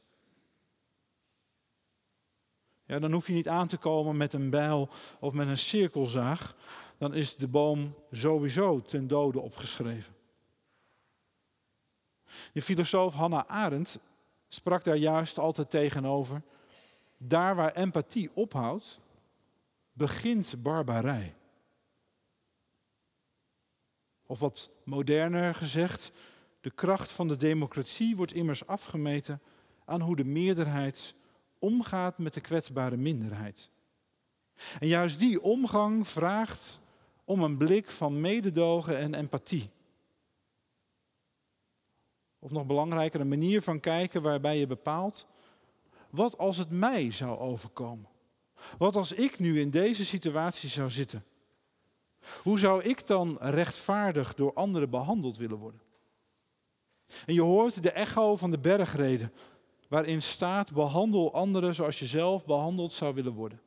C: Ja, dan hoef je niet aan te komen met een bijl of met een cirkelzaag. Dan is de boom sowieso ten dode opgeschreven. De filosoof Hannah Arendt sprak daar juist altijd tegenover. Daar waar empathie ophoudt, begint barbarij. Of wat moderner gezegd, de kracht van de democratie wordt immers afgemeten aan hoe de meerderheid omgaat met de kwetsbare minderheid. En juist die omgang vraagt om een blik van mededogen en empathie. Of nog belangrijker, een manier van kijken waarbij je bepaalt, wat als het mij zou overkomen? Wat als ik nu in deze situatie zou zitten? Hoe zou ik dan rechtvaardig door anderen behandeld willen worden? En je hoort de echo van de bergreden, waarin staat, behandel anderen zoals je zelf behandeld zou willen worden.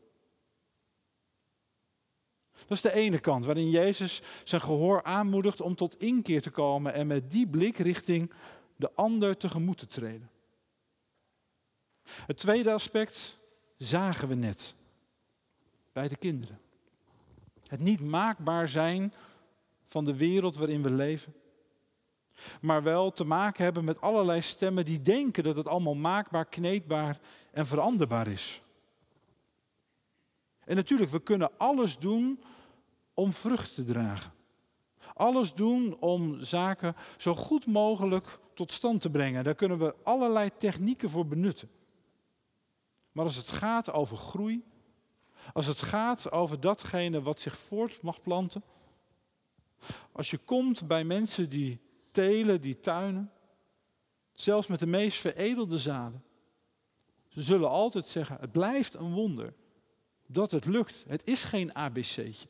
C: Dat is de ene kant, waarin Jezus zijn gehoor aanmoedigt om tot inkeer te komen en met die blik richting de ander tegemoet te treden. Het tweede aspect zagen we net bij de kinderen. Het niet maakbaar zijn van de wereld waarin we leven. Maar wel te maken hebben met allerlei stemmen die denken dat het allemaal maakbaar, kneedbaar en veranderbaar is. En natuurlijk, we kunnen alles doen om vrucht te dragen. Alles doen om zaken zo goed mogelijk tot stand te brengen. Daar kunnen we allerlei technieken voor benutten. Maar als het gaat over groei, als het gaat over datgene wat zich voort mag planten, als je komt bij mensen die telen, die tuinen, zelfs met de meest veredelde zaden, ze zullen altijd zeggen, het blijft een wonder dat het lukt. Het is geen A B C'tje.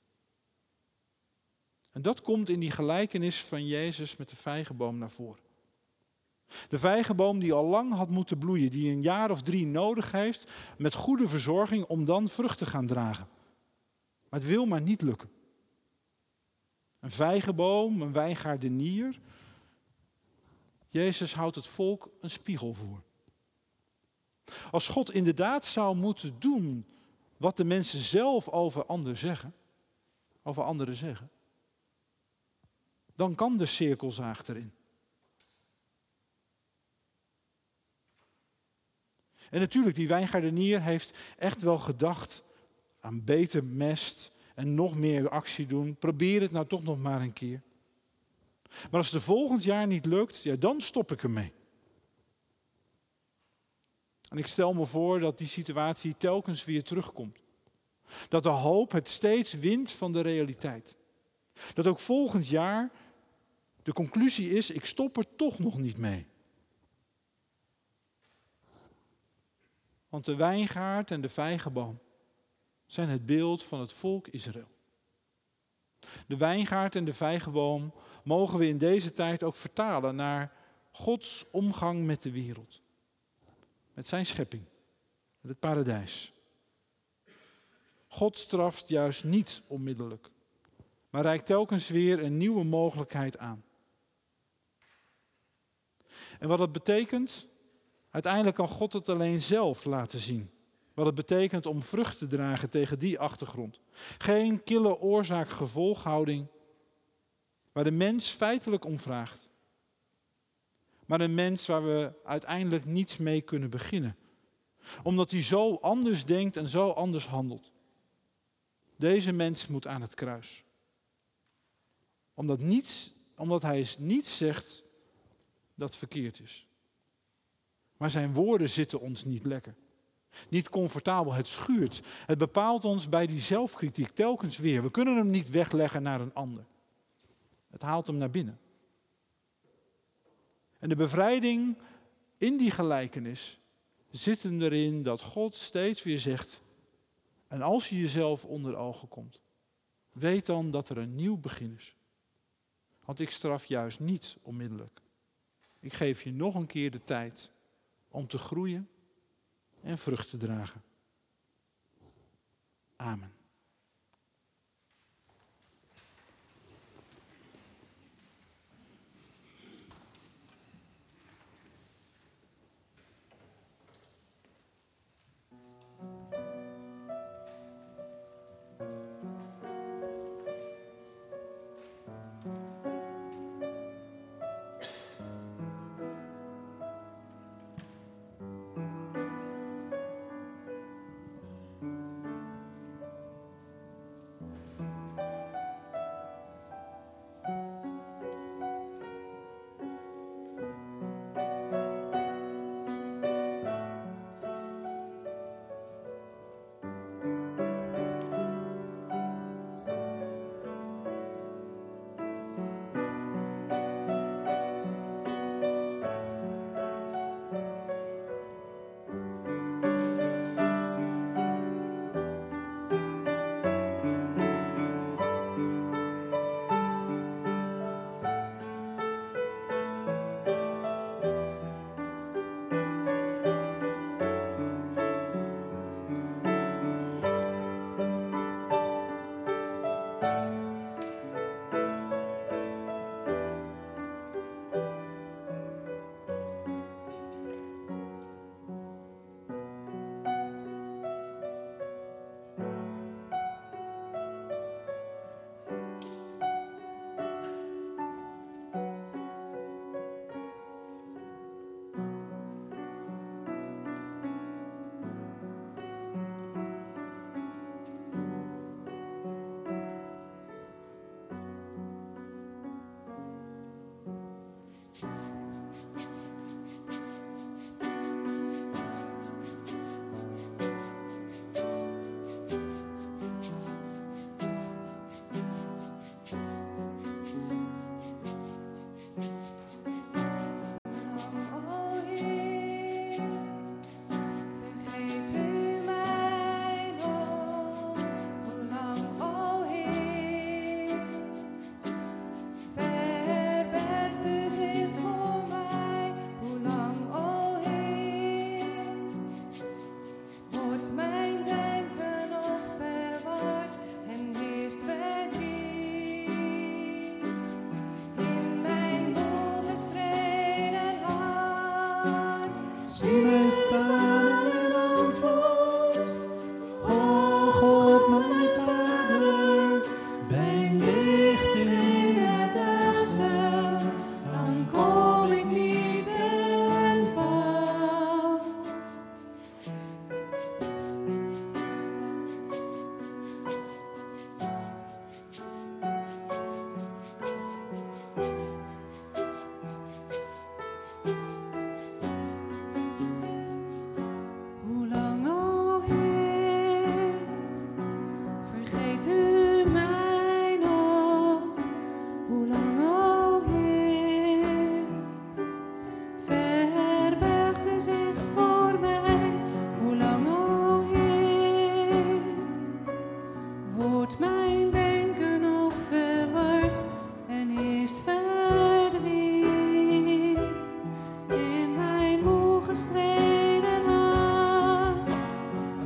C: En dat komt in die gelijkenis van Jezus met de vijgenboom naar voren. De vijgenboom die al lang had moeten bloeien, die een jaar of drie nodig heeft met goede verzorging om dan vrucht te gaan dragen. Maar het wil maar niet lukken. Een vijgenboom, een wijngaardenier. Jezus houdt het volk een spiegel voor. Als God inderdaad zou moeten doen wat de mensen zelf over anderen zeggen, over anderen zeggen, dan kan de cirkelzaag erin. En natuurlijk, die wijngaardenier heeft echt wel gedacht aan beter mest en nog meer actie doen. Probeer het nou toch nog maar een keer. Maar als het de volgend jaar niet lukt, ja, dan stop ik ermee. En ik stel me voor dat die situatie telkens weer terugkomt. Dat de hoop het steeds wint van de realiteit. Dat ook volgend jaar de conclusie is, ik stop er toch nog niet mee. Want de wijngaard en de vijgenboom zijn het beeld van het volk Israël. De wijngaard en de vijgenboom mogen we in deze tijd ook vertalen naar Gods omgang met de wereld. Met zijn schepping, met het paradijs. God straft juist niet onmiddellijk, maar reikt telkens weer een nieuwe mogelijkheid aan. En wat dat betekent, uiteindelijk kan God het alleen zelf laten zien. Wat het betekent om vrucht te dragen tegen die achtergrond. Geen kille oorzaak-gevolghouding, waar de mens feitelijk om vraagt. Maar een mens waar we uiteindelijk niets mee kunnen beginnen. Omdat hij zo anders denkt en zo anders handelt. Deze mens moet aan het kruis. Omdat, niets, omdat hij niets zegt dat verkeerd is. Maar zijn woorden zitten ons niet lekker. Niet comfortabel, het schuurt. Het bepaalt ons bij die zelfkritiek telkens weer. We kunnen hem niet wegleggen naar een ander. Het haalt hem naar binnen. En de bevrijding in die gelijkenis zit hem erin dat God steeds weer zegt, en als je jezelf onder ogen komt, weet dan dat er een nieuw begin is. Want ik straf juist niet onmiddellijk. Ik geef je nog een keer de tijd om te groeien en vrucht te dragen. Amen.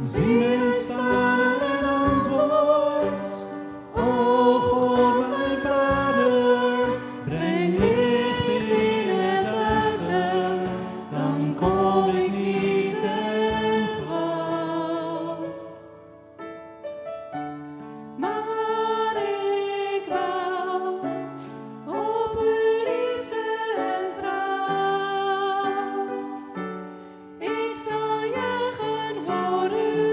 A: zie mij staan en antwoord. O God, mijn Vader, breng licht in het duister, dan kom ik niet ten val. Maar ik bouw op uw liefde en trouw. Ik zal juichen voor u,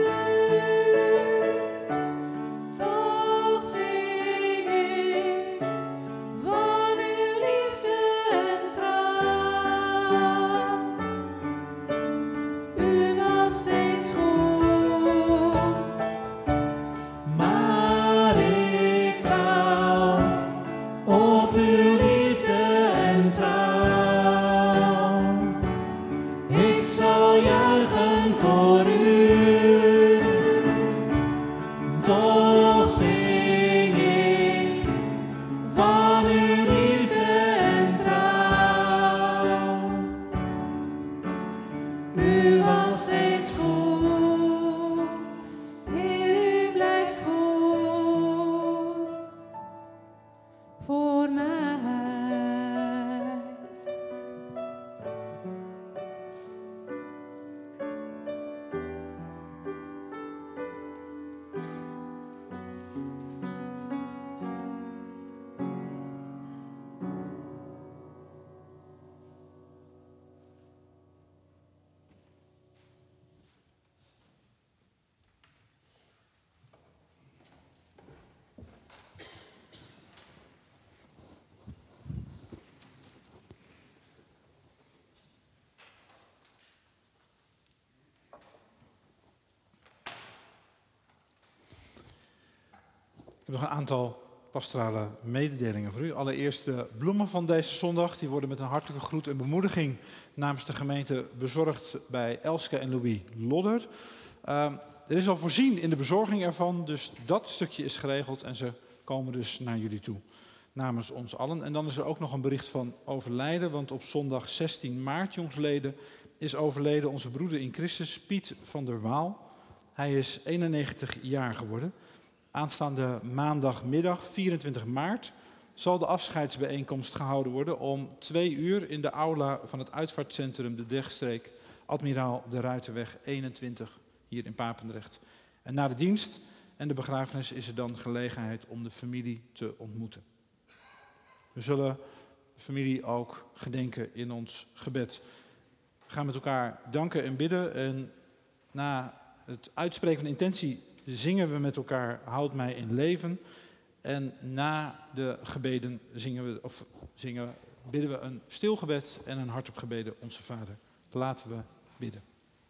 A: toch zing ik van uw liefde en trouw. U was steeds goed, maar ik bouw op uw liefde en trouw. Ik zal juichen voor u, toch zing ik van uw liefde en trouw. U was steeds goed, Heer, u blijft goed voor mij.
C: Ik heb nog een aantal pastorale mededelingen voor u. Allereerst de bloemen van deze zondag. Die worden met een hartelijke groet en bemoediging namens de gemeente bezorgd bij Elske en Louis Lodder. Uh, er is al voorzien in de bezorging ervan, dus dat stukje is geregeld en ze komen dus naar jullie toe. Namens ons allen. En dan is er ook nog een bericht van overlijden, want op zondag zestien maart, jongsleden, is overleden onze broeder in Christus, Piet van der Waal. Hij is eenennegentig jaar geworden. Aanstaande maandagmiddag, vierentwintig maart, zal de afscheidsbijeenkomst gehouden worden om twee uur in de aula van het uitvaartcentrum de Degstreek, Admiraal de Ruiterweg eenentwintig, hier in Papendrecht. En na de dienst en de begrafenis is er dan gelegenheid om de familie te ontmoeten. We zullen de familie ook gedenken in ons gebed. We gaan met elkaar danken en bidden en na het uitspreken van de intentie zingen we met elkaar Houd mij in leven. En na de gebeden zingen we, of zingen we, bidden we een stil gebed en een hardop gebeden Onze Vader. Laten we bidden.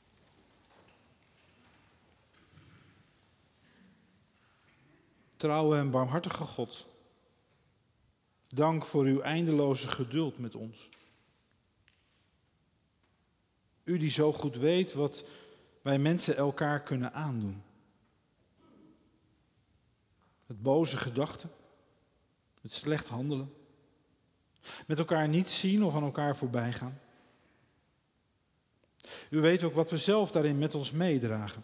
C: Trouwe en barmhartige God, dank voor uw eindeloze geduld met ons. U die zo goed weet wat wij mensen elkaar kunnen aandoen. Het boze gedachten, het slecht handelen, met elkaar niet zien of aan elkaar voorbij gaan. U weet ook wat we zelf daarin met ons meedragen.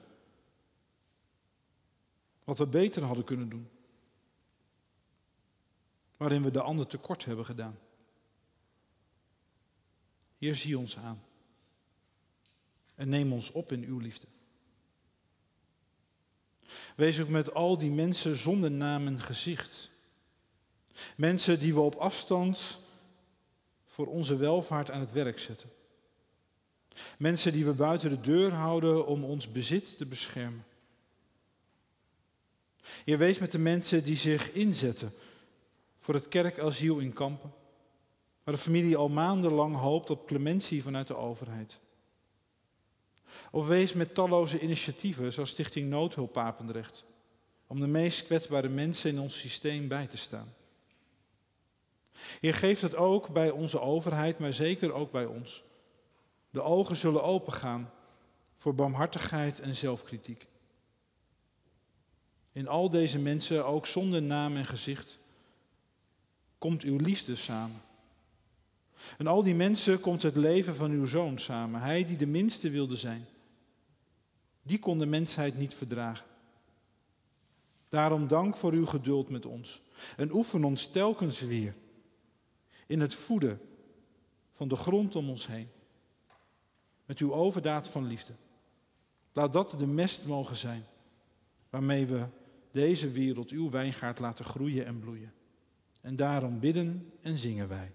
C: Wat we beter hadden kunnen doen. Waarin we de ander tekort hebben gedaan. Heer, zie ons aan. En neem ons op in uw liefde. Wees ook met al die mensen zonder naam en gezicht. Mensen die we op afstand voor onze welvaart aan het werk zetten. Mensen die we buiten de deur houden om ons bezit te beschermen. Heer, wees met de mensen die zich inzetten voor het kerkasiel in Kampen, waar de familie al maandenlang hoopt op clementie vanuit de overheid. Of wees met talloze initiatieven zoals Stichting Noodhulp Papendrecht, om de meest kwetsbare mensen in ons systeem bij te staan. Heer, geef het ook bij onze overheid, maar zeker ook bij ons. De ogen zullen opengaan voor barmhartigheid en zelfkritiek. In al deze mensen, ook zonder naam en gezicht, komt uw liefde samen. En al die mensen komt het leven van uw Zoon samen, hij die de minste wilde zijn. Die kon de mensheid niet verdragen. Daarom dank voor uw geduld met ons. En oefen ons telkens weer in het voeden van de grond om ons heen. Met uw overdaad van liefde. Laat dat de mest mogen zijn, waarmee we deze wereld, uw wijngaard, laten groeien en bloeien. En daarom bidden en zingen wij.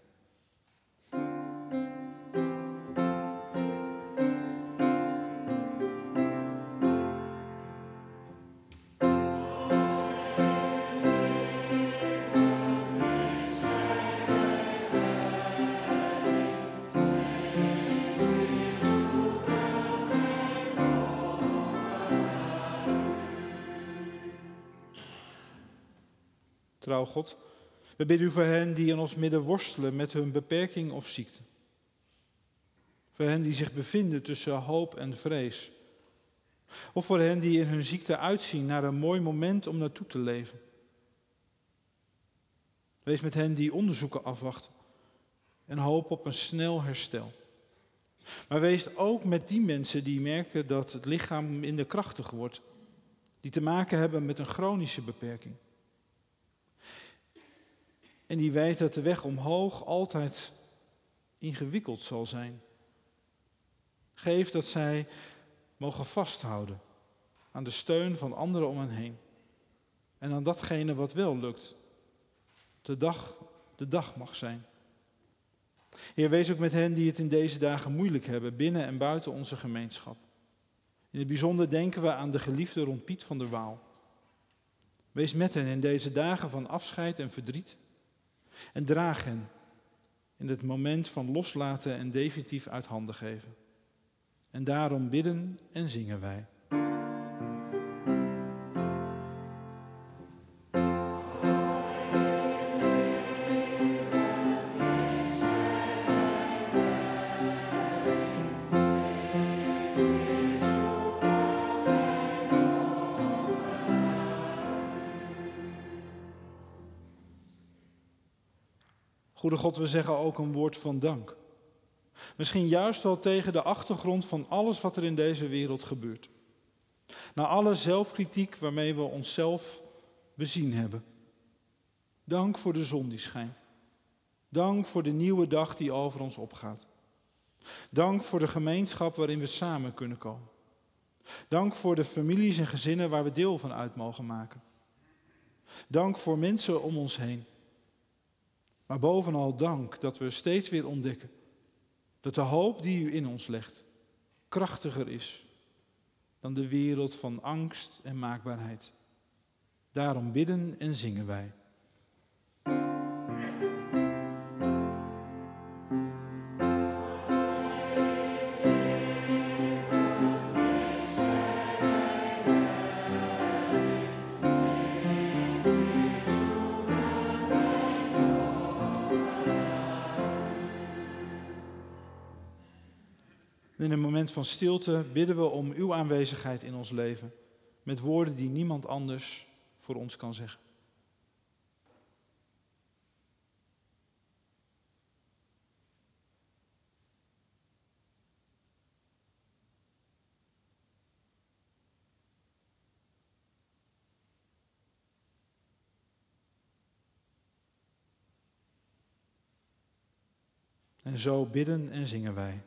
C: Trouw God, we bidden u voor hen die in ons midden worstelen met hun beperking of ziekte. Voor hen die zich bevinden tussen hoop en vrees. Of voor hen die in hun ziekte uitzien naar een mooi moment om naartoe te leven. Wees met hen die onderzoeken afwachten en hopen op een snel herstel. Maar wees ook met die mensen die merken dat het lichaam minder krachtig wordt. Die te maken hebben met een chronische beperking. En die weten dat de weg omhoog altijd ingewikkeld zal zijn. Geef dat zij mogen vasthouden aan de steun van anderen om hen heen. En aan datgene wat wel lukt. De dag, de dag mag zijn. Heer, wees ook met hen die het in deze dagen moeilijk hebben, binnen en buiten onze gemeenschap. In het bijzonder denken we aan de geliefde rond Piet van der Waal. Wees met hen in deze dagen van afscheid en verdriet. En draag hen in het moment van loslaten en definitief uit handen geven. En daarom bidden en zingen wij. Goede God, we zeggen ook een woord van dank. Misschien juist wel tegen de achtergrond van alles wat er in deze wereld gebeurt. Na alle zelfkritiek waarmee we onszelf bezien hebben. Dank voor de zon die schijnt. Dank voor de nieuwe dag die over ons opgaat. Dank voor de gemeenschap waarin we samen kunnen komen. Dank voor de families en gezinnen waar we deel van uit mogen maken. Dank voor mensen om ons heen. Maar bovenal dank dat we steeds weer ontdekken dat de hoop die u in ons legt krachtiger is dan de wereld van angst en maakbaarheid. Daarom bidden en zingen wij. In een moment van stilte bidden we om uw aanwezigheid in ons leven, met woorden die niemand anders voor ons kan zeggen. En zo bidden en zingen wij.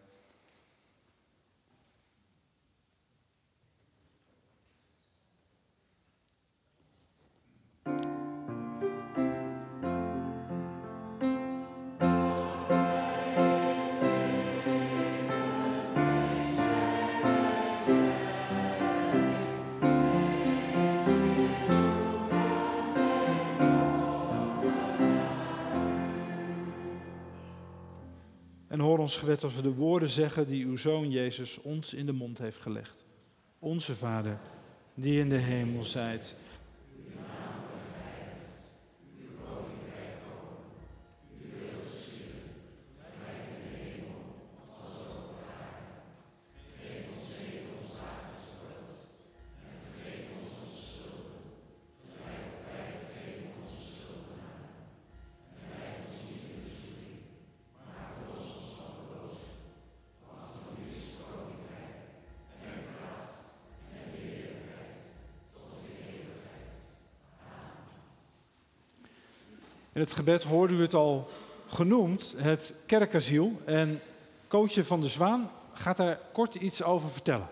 C: En hoor ons gebed als we de woorden zeggen die uw Zoon Jezus ons in de mond heeft gelegd. Onze Vader, die in de hemel zijt. In het gebed hoorde u het al genoemd, het kerkasiel. En Kootje van der Zwaan gaat daar kort iets over vertellen.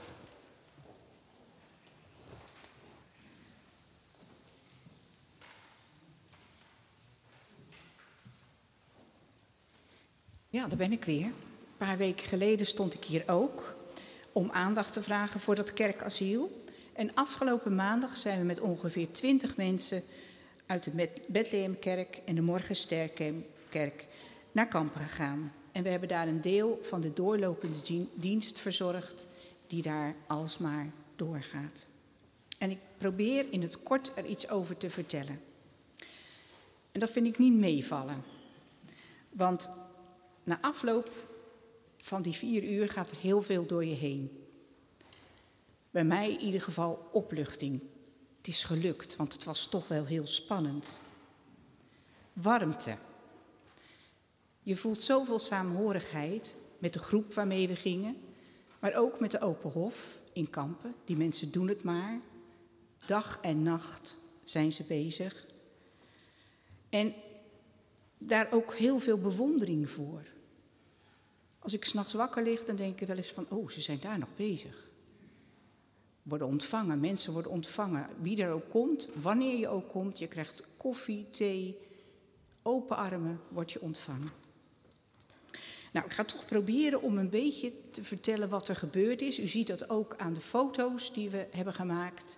F: Ja, daar ben ik weer. Een paar weken geleden stond ik hier ook om aandacht te vragen voor dat kerkasiel. En afgelopen maandag zijn we met ongeveer twintig mensen uit de Bethlehemkerk en de Morgensterkerk naar Kampen gegaan. En we hebben daar een deel van de doorlopende dienst verzorgd die daar alsmaar doorgaat. En ik probeer in het kort er iets over te vertellen. En dat vind ik niet meevallen. Want na afloop van die vier uur gaat er heel veel door je heen. Bij mij in ieder geval opluchting. Het is gelukt, want het was toch wel heel spannend. Warmte. Je voelt zoveel saamhorigheid met de groep waarmee we gingen, maar ook met de Open Hof in Kampen. Die mensen doen het maar. Dag en nacht zijn ze bezig. En daar ook heel veel bewondering voor. Als ik 's nachts wakker lig, dan denk ik wel eens van, oh, ze zijn daar nog bezig. Worden ontvangen, mensen worden ontvangen. Wie er ook komt, wanneer je ook komt, je krijgt koffie, thee, open armen, word je ontvangen. Nou, ik ga toch proberen om een beetje te vertellen wat er gebeurd is. U ziet dat ook aan de foto's die we hebben gemaakt.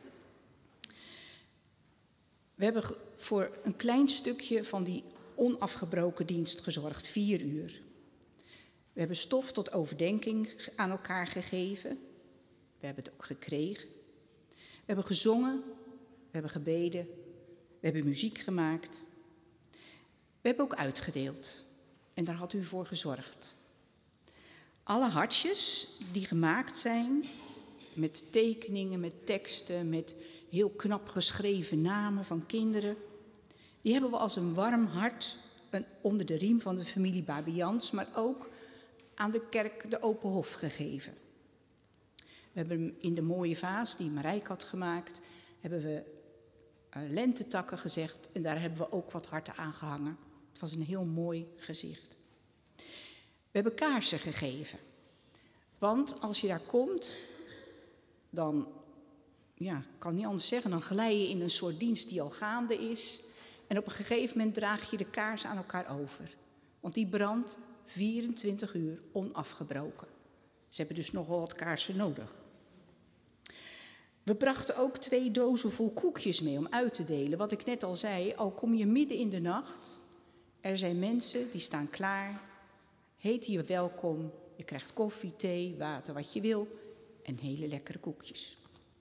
F: We hebben voor een klein stukje van die onafgebroken dienst gezorgd, vier uur. We hebben stof tot overdenking aan elkaar gegeven. We hebben het ook gekregen. We hebben gezongen, we hebben gebeden, we hebben muziek gemaakt. We hebben ook uitgedeeld en daar had u voor gezorgd. Alle hartjes die gemaakt zijn, met tekeningen, met teksten, met heel knap geschreven namen van kinderen, die hebben we als een warm hart onder de riem van de familie Babians, maar ook aan de kerk de Open Hof gegeven. We hebben in de mooie vaas die Marijke had gemaakt, hebben we uh, lentetakken gezegd en daar hebben we ook wat harten aan gehangen. Het was een heel mooi gezicht. We hebben kaarsen gegeven. Want als je daar komt, dan, ja, ik kan niet anders zeggen, dan glij je in een soort dienst die al gaande is. En op een gegeven moment draag je de kaars aan elkaar over. Want die brandt vierentwintig uur onafgebroken. Ze hebben dus nog wel wat kaarsen nodig. We brachten ook twee dozen vol koekjes mee om uit te delen. Wat ik net al zei, al kom je midden in de nacht, er zijn mensen die staan klaar, heten je welkom, je krijgt koffie, thee, water, wat je wil en hele lekkere koekjes.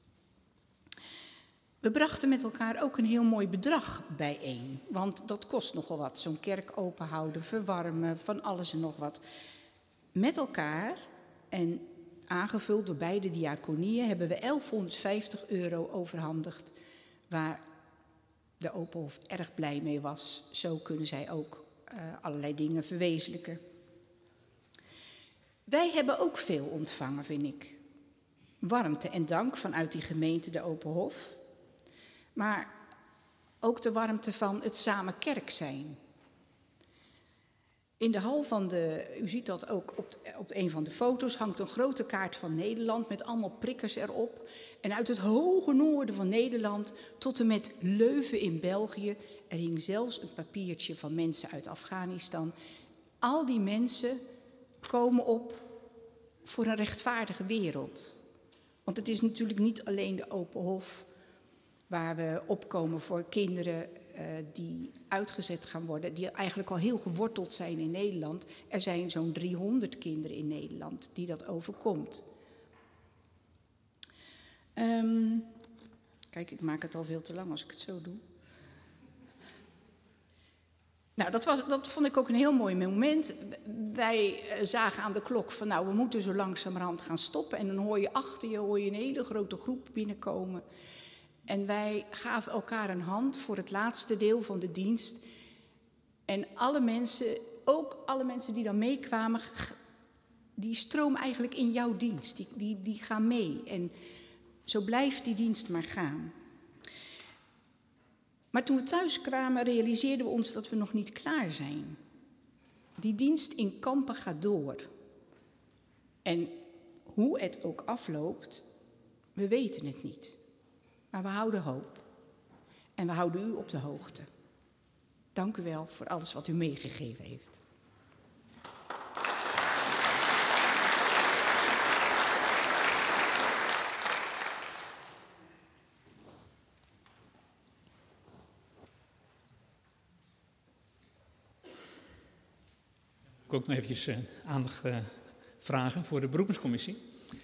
F: We brachten met elkaar ook een heel mooi bedrag bijeen, want dat kost nogal wat. Zo'n kerk openhouden, verwarmen, van alles en nog wat. Met elkaar en aangevuld door beide diaconieën hebben we elfhonderdvijftig euro overhandigd, waar de Open Hof erg blij mee was. Zo kunnen zij ook uh, allerlei dingen verwezenlijken. Wij hebben ook veel ontvangen, vind ik. Warmte en dank vanuit die gemeente de Open Hof. Maar ook de warmte van het samen kerk zijn. In de hal van de, u ziet dat ook op, op een van de foto's, hangt een grote kaart van Nederland met allemaal prikkers erop. En uit het hoge noorden van Nederland tot en met Leuven in België, er hing zelfs een papiertje van mensen uit Afghanistan. Al die mensen komen op voor een rechtvaardige wereld. Want het is natuurlijk niet alleen de Open Hof waar we opkomen voor kinderen uh, die uitgezet gaan worden, die eigenlijk al heel geworteld zijn in Nederland. Er zijn zo'n driehonderd kinderen in Nederland die dat overkomt. Um, kijk, ik maak het al veel te lang als ik het zo doe. Nou, dat, was, dat vond ik ook een heel mooi moment. Wij zagen aan de klok van, nou, we moeten zo langzamerhand gaan stoppen. En dan hoor je achter je, hoor je een hele grote groep binnenkomen. En wij gaven elkaar een hand voor het laatste deel van de dienst. En alle mensen, ook alle mensen die dan meekwamen, die stromen eigenlijk in jouw dienst. Die, die, die gaan mee. En zo blijft die dienst maar gaan. Maar toen we thuis kwamen, realiseerden we ons dat we nog niet klaar zijn. Die dienst in Kampen gaat door. En hoe het ook afloopt, we weten het niet. Maar we houden hoop. En we houden u op de hoogte. Dank u wel voor alles wat u meegegeven heeft.
G: Ik wil ook nog eventjes uh, aandacht uh, vragen voor de beroepscommissie.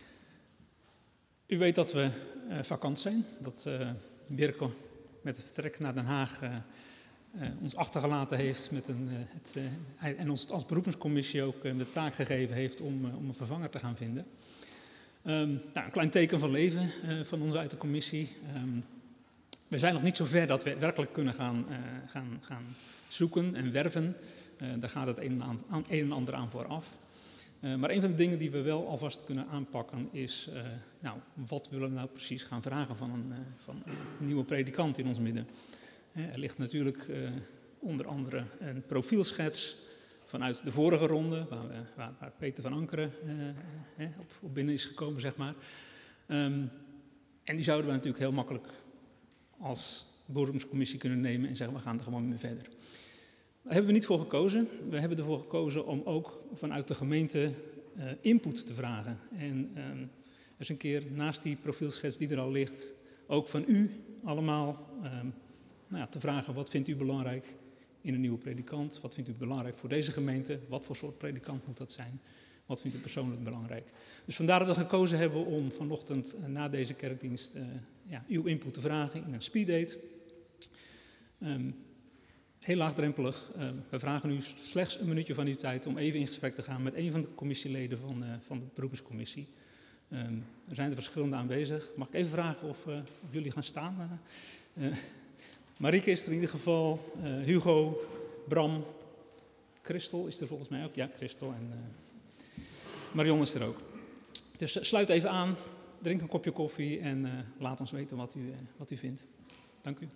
G: U weet dat we uh, vakant zijn, dat uh, Birko met het vertrek naar Den Haag uh, uh, ons achtergelaten heeft met een, uh, het, uh, en ons als beroepscommissie ook uh, de taak gegeven heeft om, uh, om een vervanger te gaan vinden. Um, nou, een klein teken van leven uh, van ons uit de commissie. Um, we zijn nog niet zo ver dat we werkelijk kunnen gaan, uh, gaan, gaan zoeken en werven. Uh, daar gaat het een en, aan, aan, een en ander aan vooraf. Uh, maar een van de dingen die we wel alvast kunnen aanpakken is, uh, nou, wat willen we nou precies gaan vragen van een, uh, van een nieuwe predikant in ons midden. Uh, er ligt natuurlijk uh, onder andere een profielschets vanuit de vorige ronde, waar, we, waar, waar Peter van Ankeren uh, uh, op, op binnen is gekomen, zeg maar. Um, en die zouden we natuurlijk heel makkelijk als beroepscommissie kunnen nemen en zeggen, we gaan er gewoon mee verder. Daar hebben we niet voor gekozen. We hebben ervoor gekozen om ook vanuit de gemeente uh, input te vragen. En um, eens een keer naast die profielschets die er al ligt, ook van u allemaal um, nou ja, te vragen, wat vindt u belangrijk in een nieuwe predikant? Wat vindt u belangrijk voor deze gemeente? Wat voor soort predikant moet dat zijn? Wat vindt u persoonlijk belangrijk? Dus vandaar dat we gekozen hebben om vanochtend uh, na deze kerkdienst uh, ja, uw input te vragen in een speeddate. Um, Heel laagdrempelig. Uh, we vragen u slechts een minuutje van uw tijd om even in gesprek te gaan met een van de commissieleden van, uh, van de beroepscommissie. Um, er zijn er verschillende aanwezig. Mag ik even vragen of, uh, of jullie gaan staan? Uh, uh, Marieke is er in ieder geval. Uh, Hugo, Bram, Christel is er volgens mij ook. Ja, Christel en uh, Marion is er ook. Dus uh, sluit even aan, drink een kopje koffie en uh, laat ons weten wat u, uh, wat u vindt. Dank u.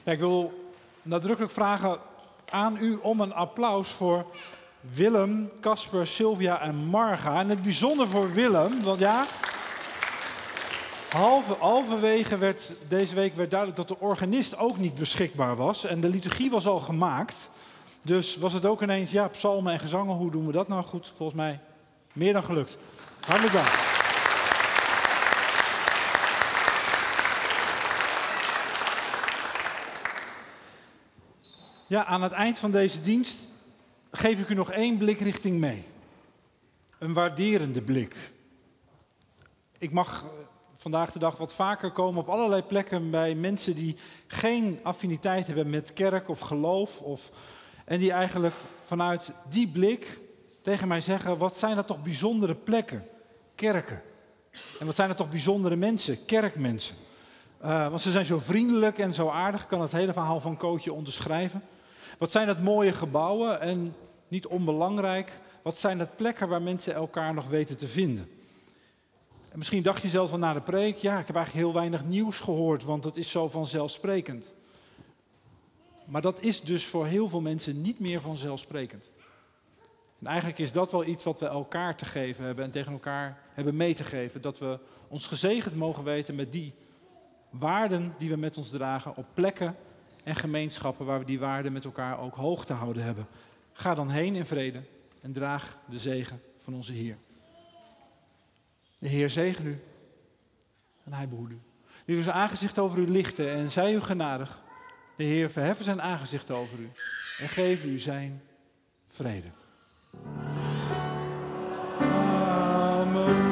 C: Ja, ik wil nadrukkelijk vragen aan u om een applaus voor Willem, Casper, Sylvia en Marga. En het bijzonder voor Willem, want ja, halve, halverwege werd deze week werd duidelijk dat de organist ook niet beschikbaar was. En de liturgie was al gemaakt. Dus was het ook ineens, ja, psalmen en gezangen, hoe doen we dat nou goed? Volgens mij meer dan gelukt. Hartelijk dank. Ja, aan het eind van deze dienst geef ik u nog één blikrichting mee. Een waarderende blik. Ik mag vandaag de dag wat vaker komen op allerlei plekken bij mensen die geen affiniteit hebben met kerk of geloof. Of, en die eigenlijk vanuit die blik tegen mij zeggen, wat zijn dat toch bijzondere plekken, kerken. En wat zijn dat toch bijzondere mensen, kerkmensen. Uh, want ze zijn zo vriendelijk en zo aardig, ik kan het hele verhaal van Kootje onderschrijven. Wat zijn dat mooie gebouwen en niet onbelangrijk, wat zijn dat plekken waar mensen elkaar nog weten te vinden. En misschien dacht je zelfs wel na de preek, ja, ik heb eigenlijk heel weinig nieuws gehoord, want het is zo vanzelfsprekend. Maar dat is dus voor heel veel mensen niet meer vanzelfsprekend. En eigenlijk is dat wel iets wat we elkaar te geven hebben en tegen elkaar hebben mee te geven. Dat we ons gezegend mogen weten met die waarden die we met ons dragen op plekken en gemeenschappen waar we die waarden met elkaar ook hoog te houden hebben. Ga dan heen in vrede en draag de zegen van onze Heer. De Heer zegen u en hij behoede u. Die doet zijn aangezicht over u lichten en zij u genadig. De Heer verheffen zijn aangezicht over u en geven u zijn vrede. Amen.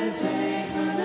A: Zegenen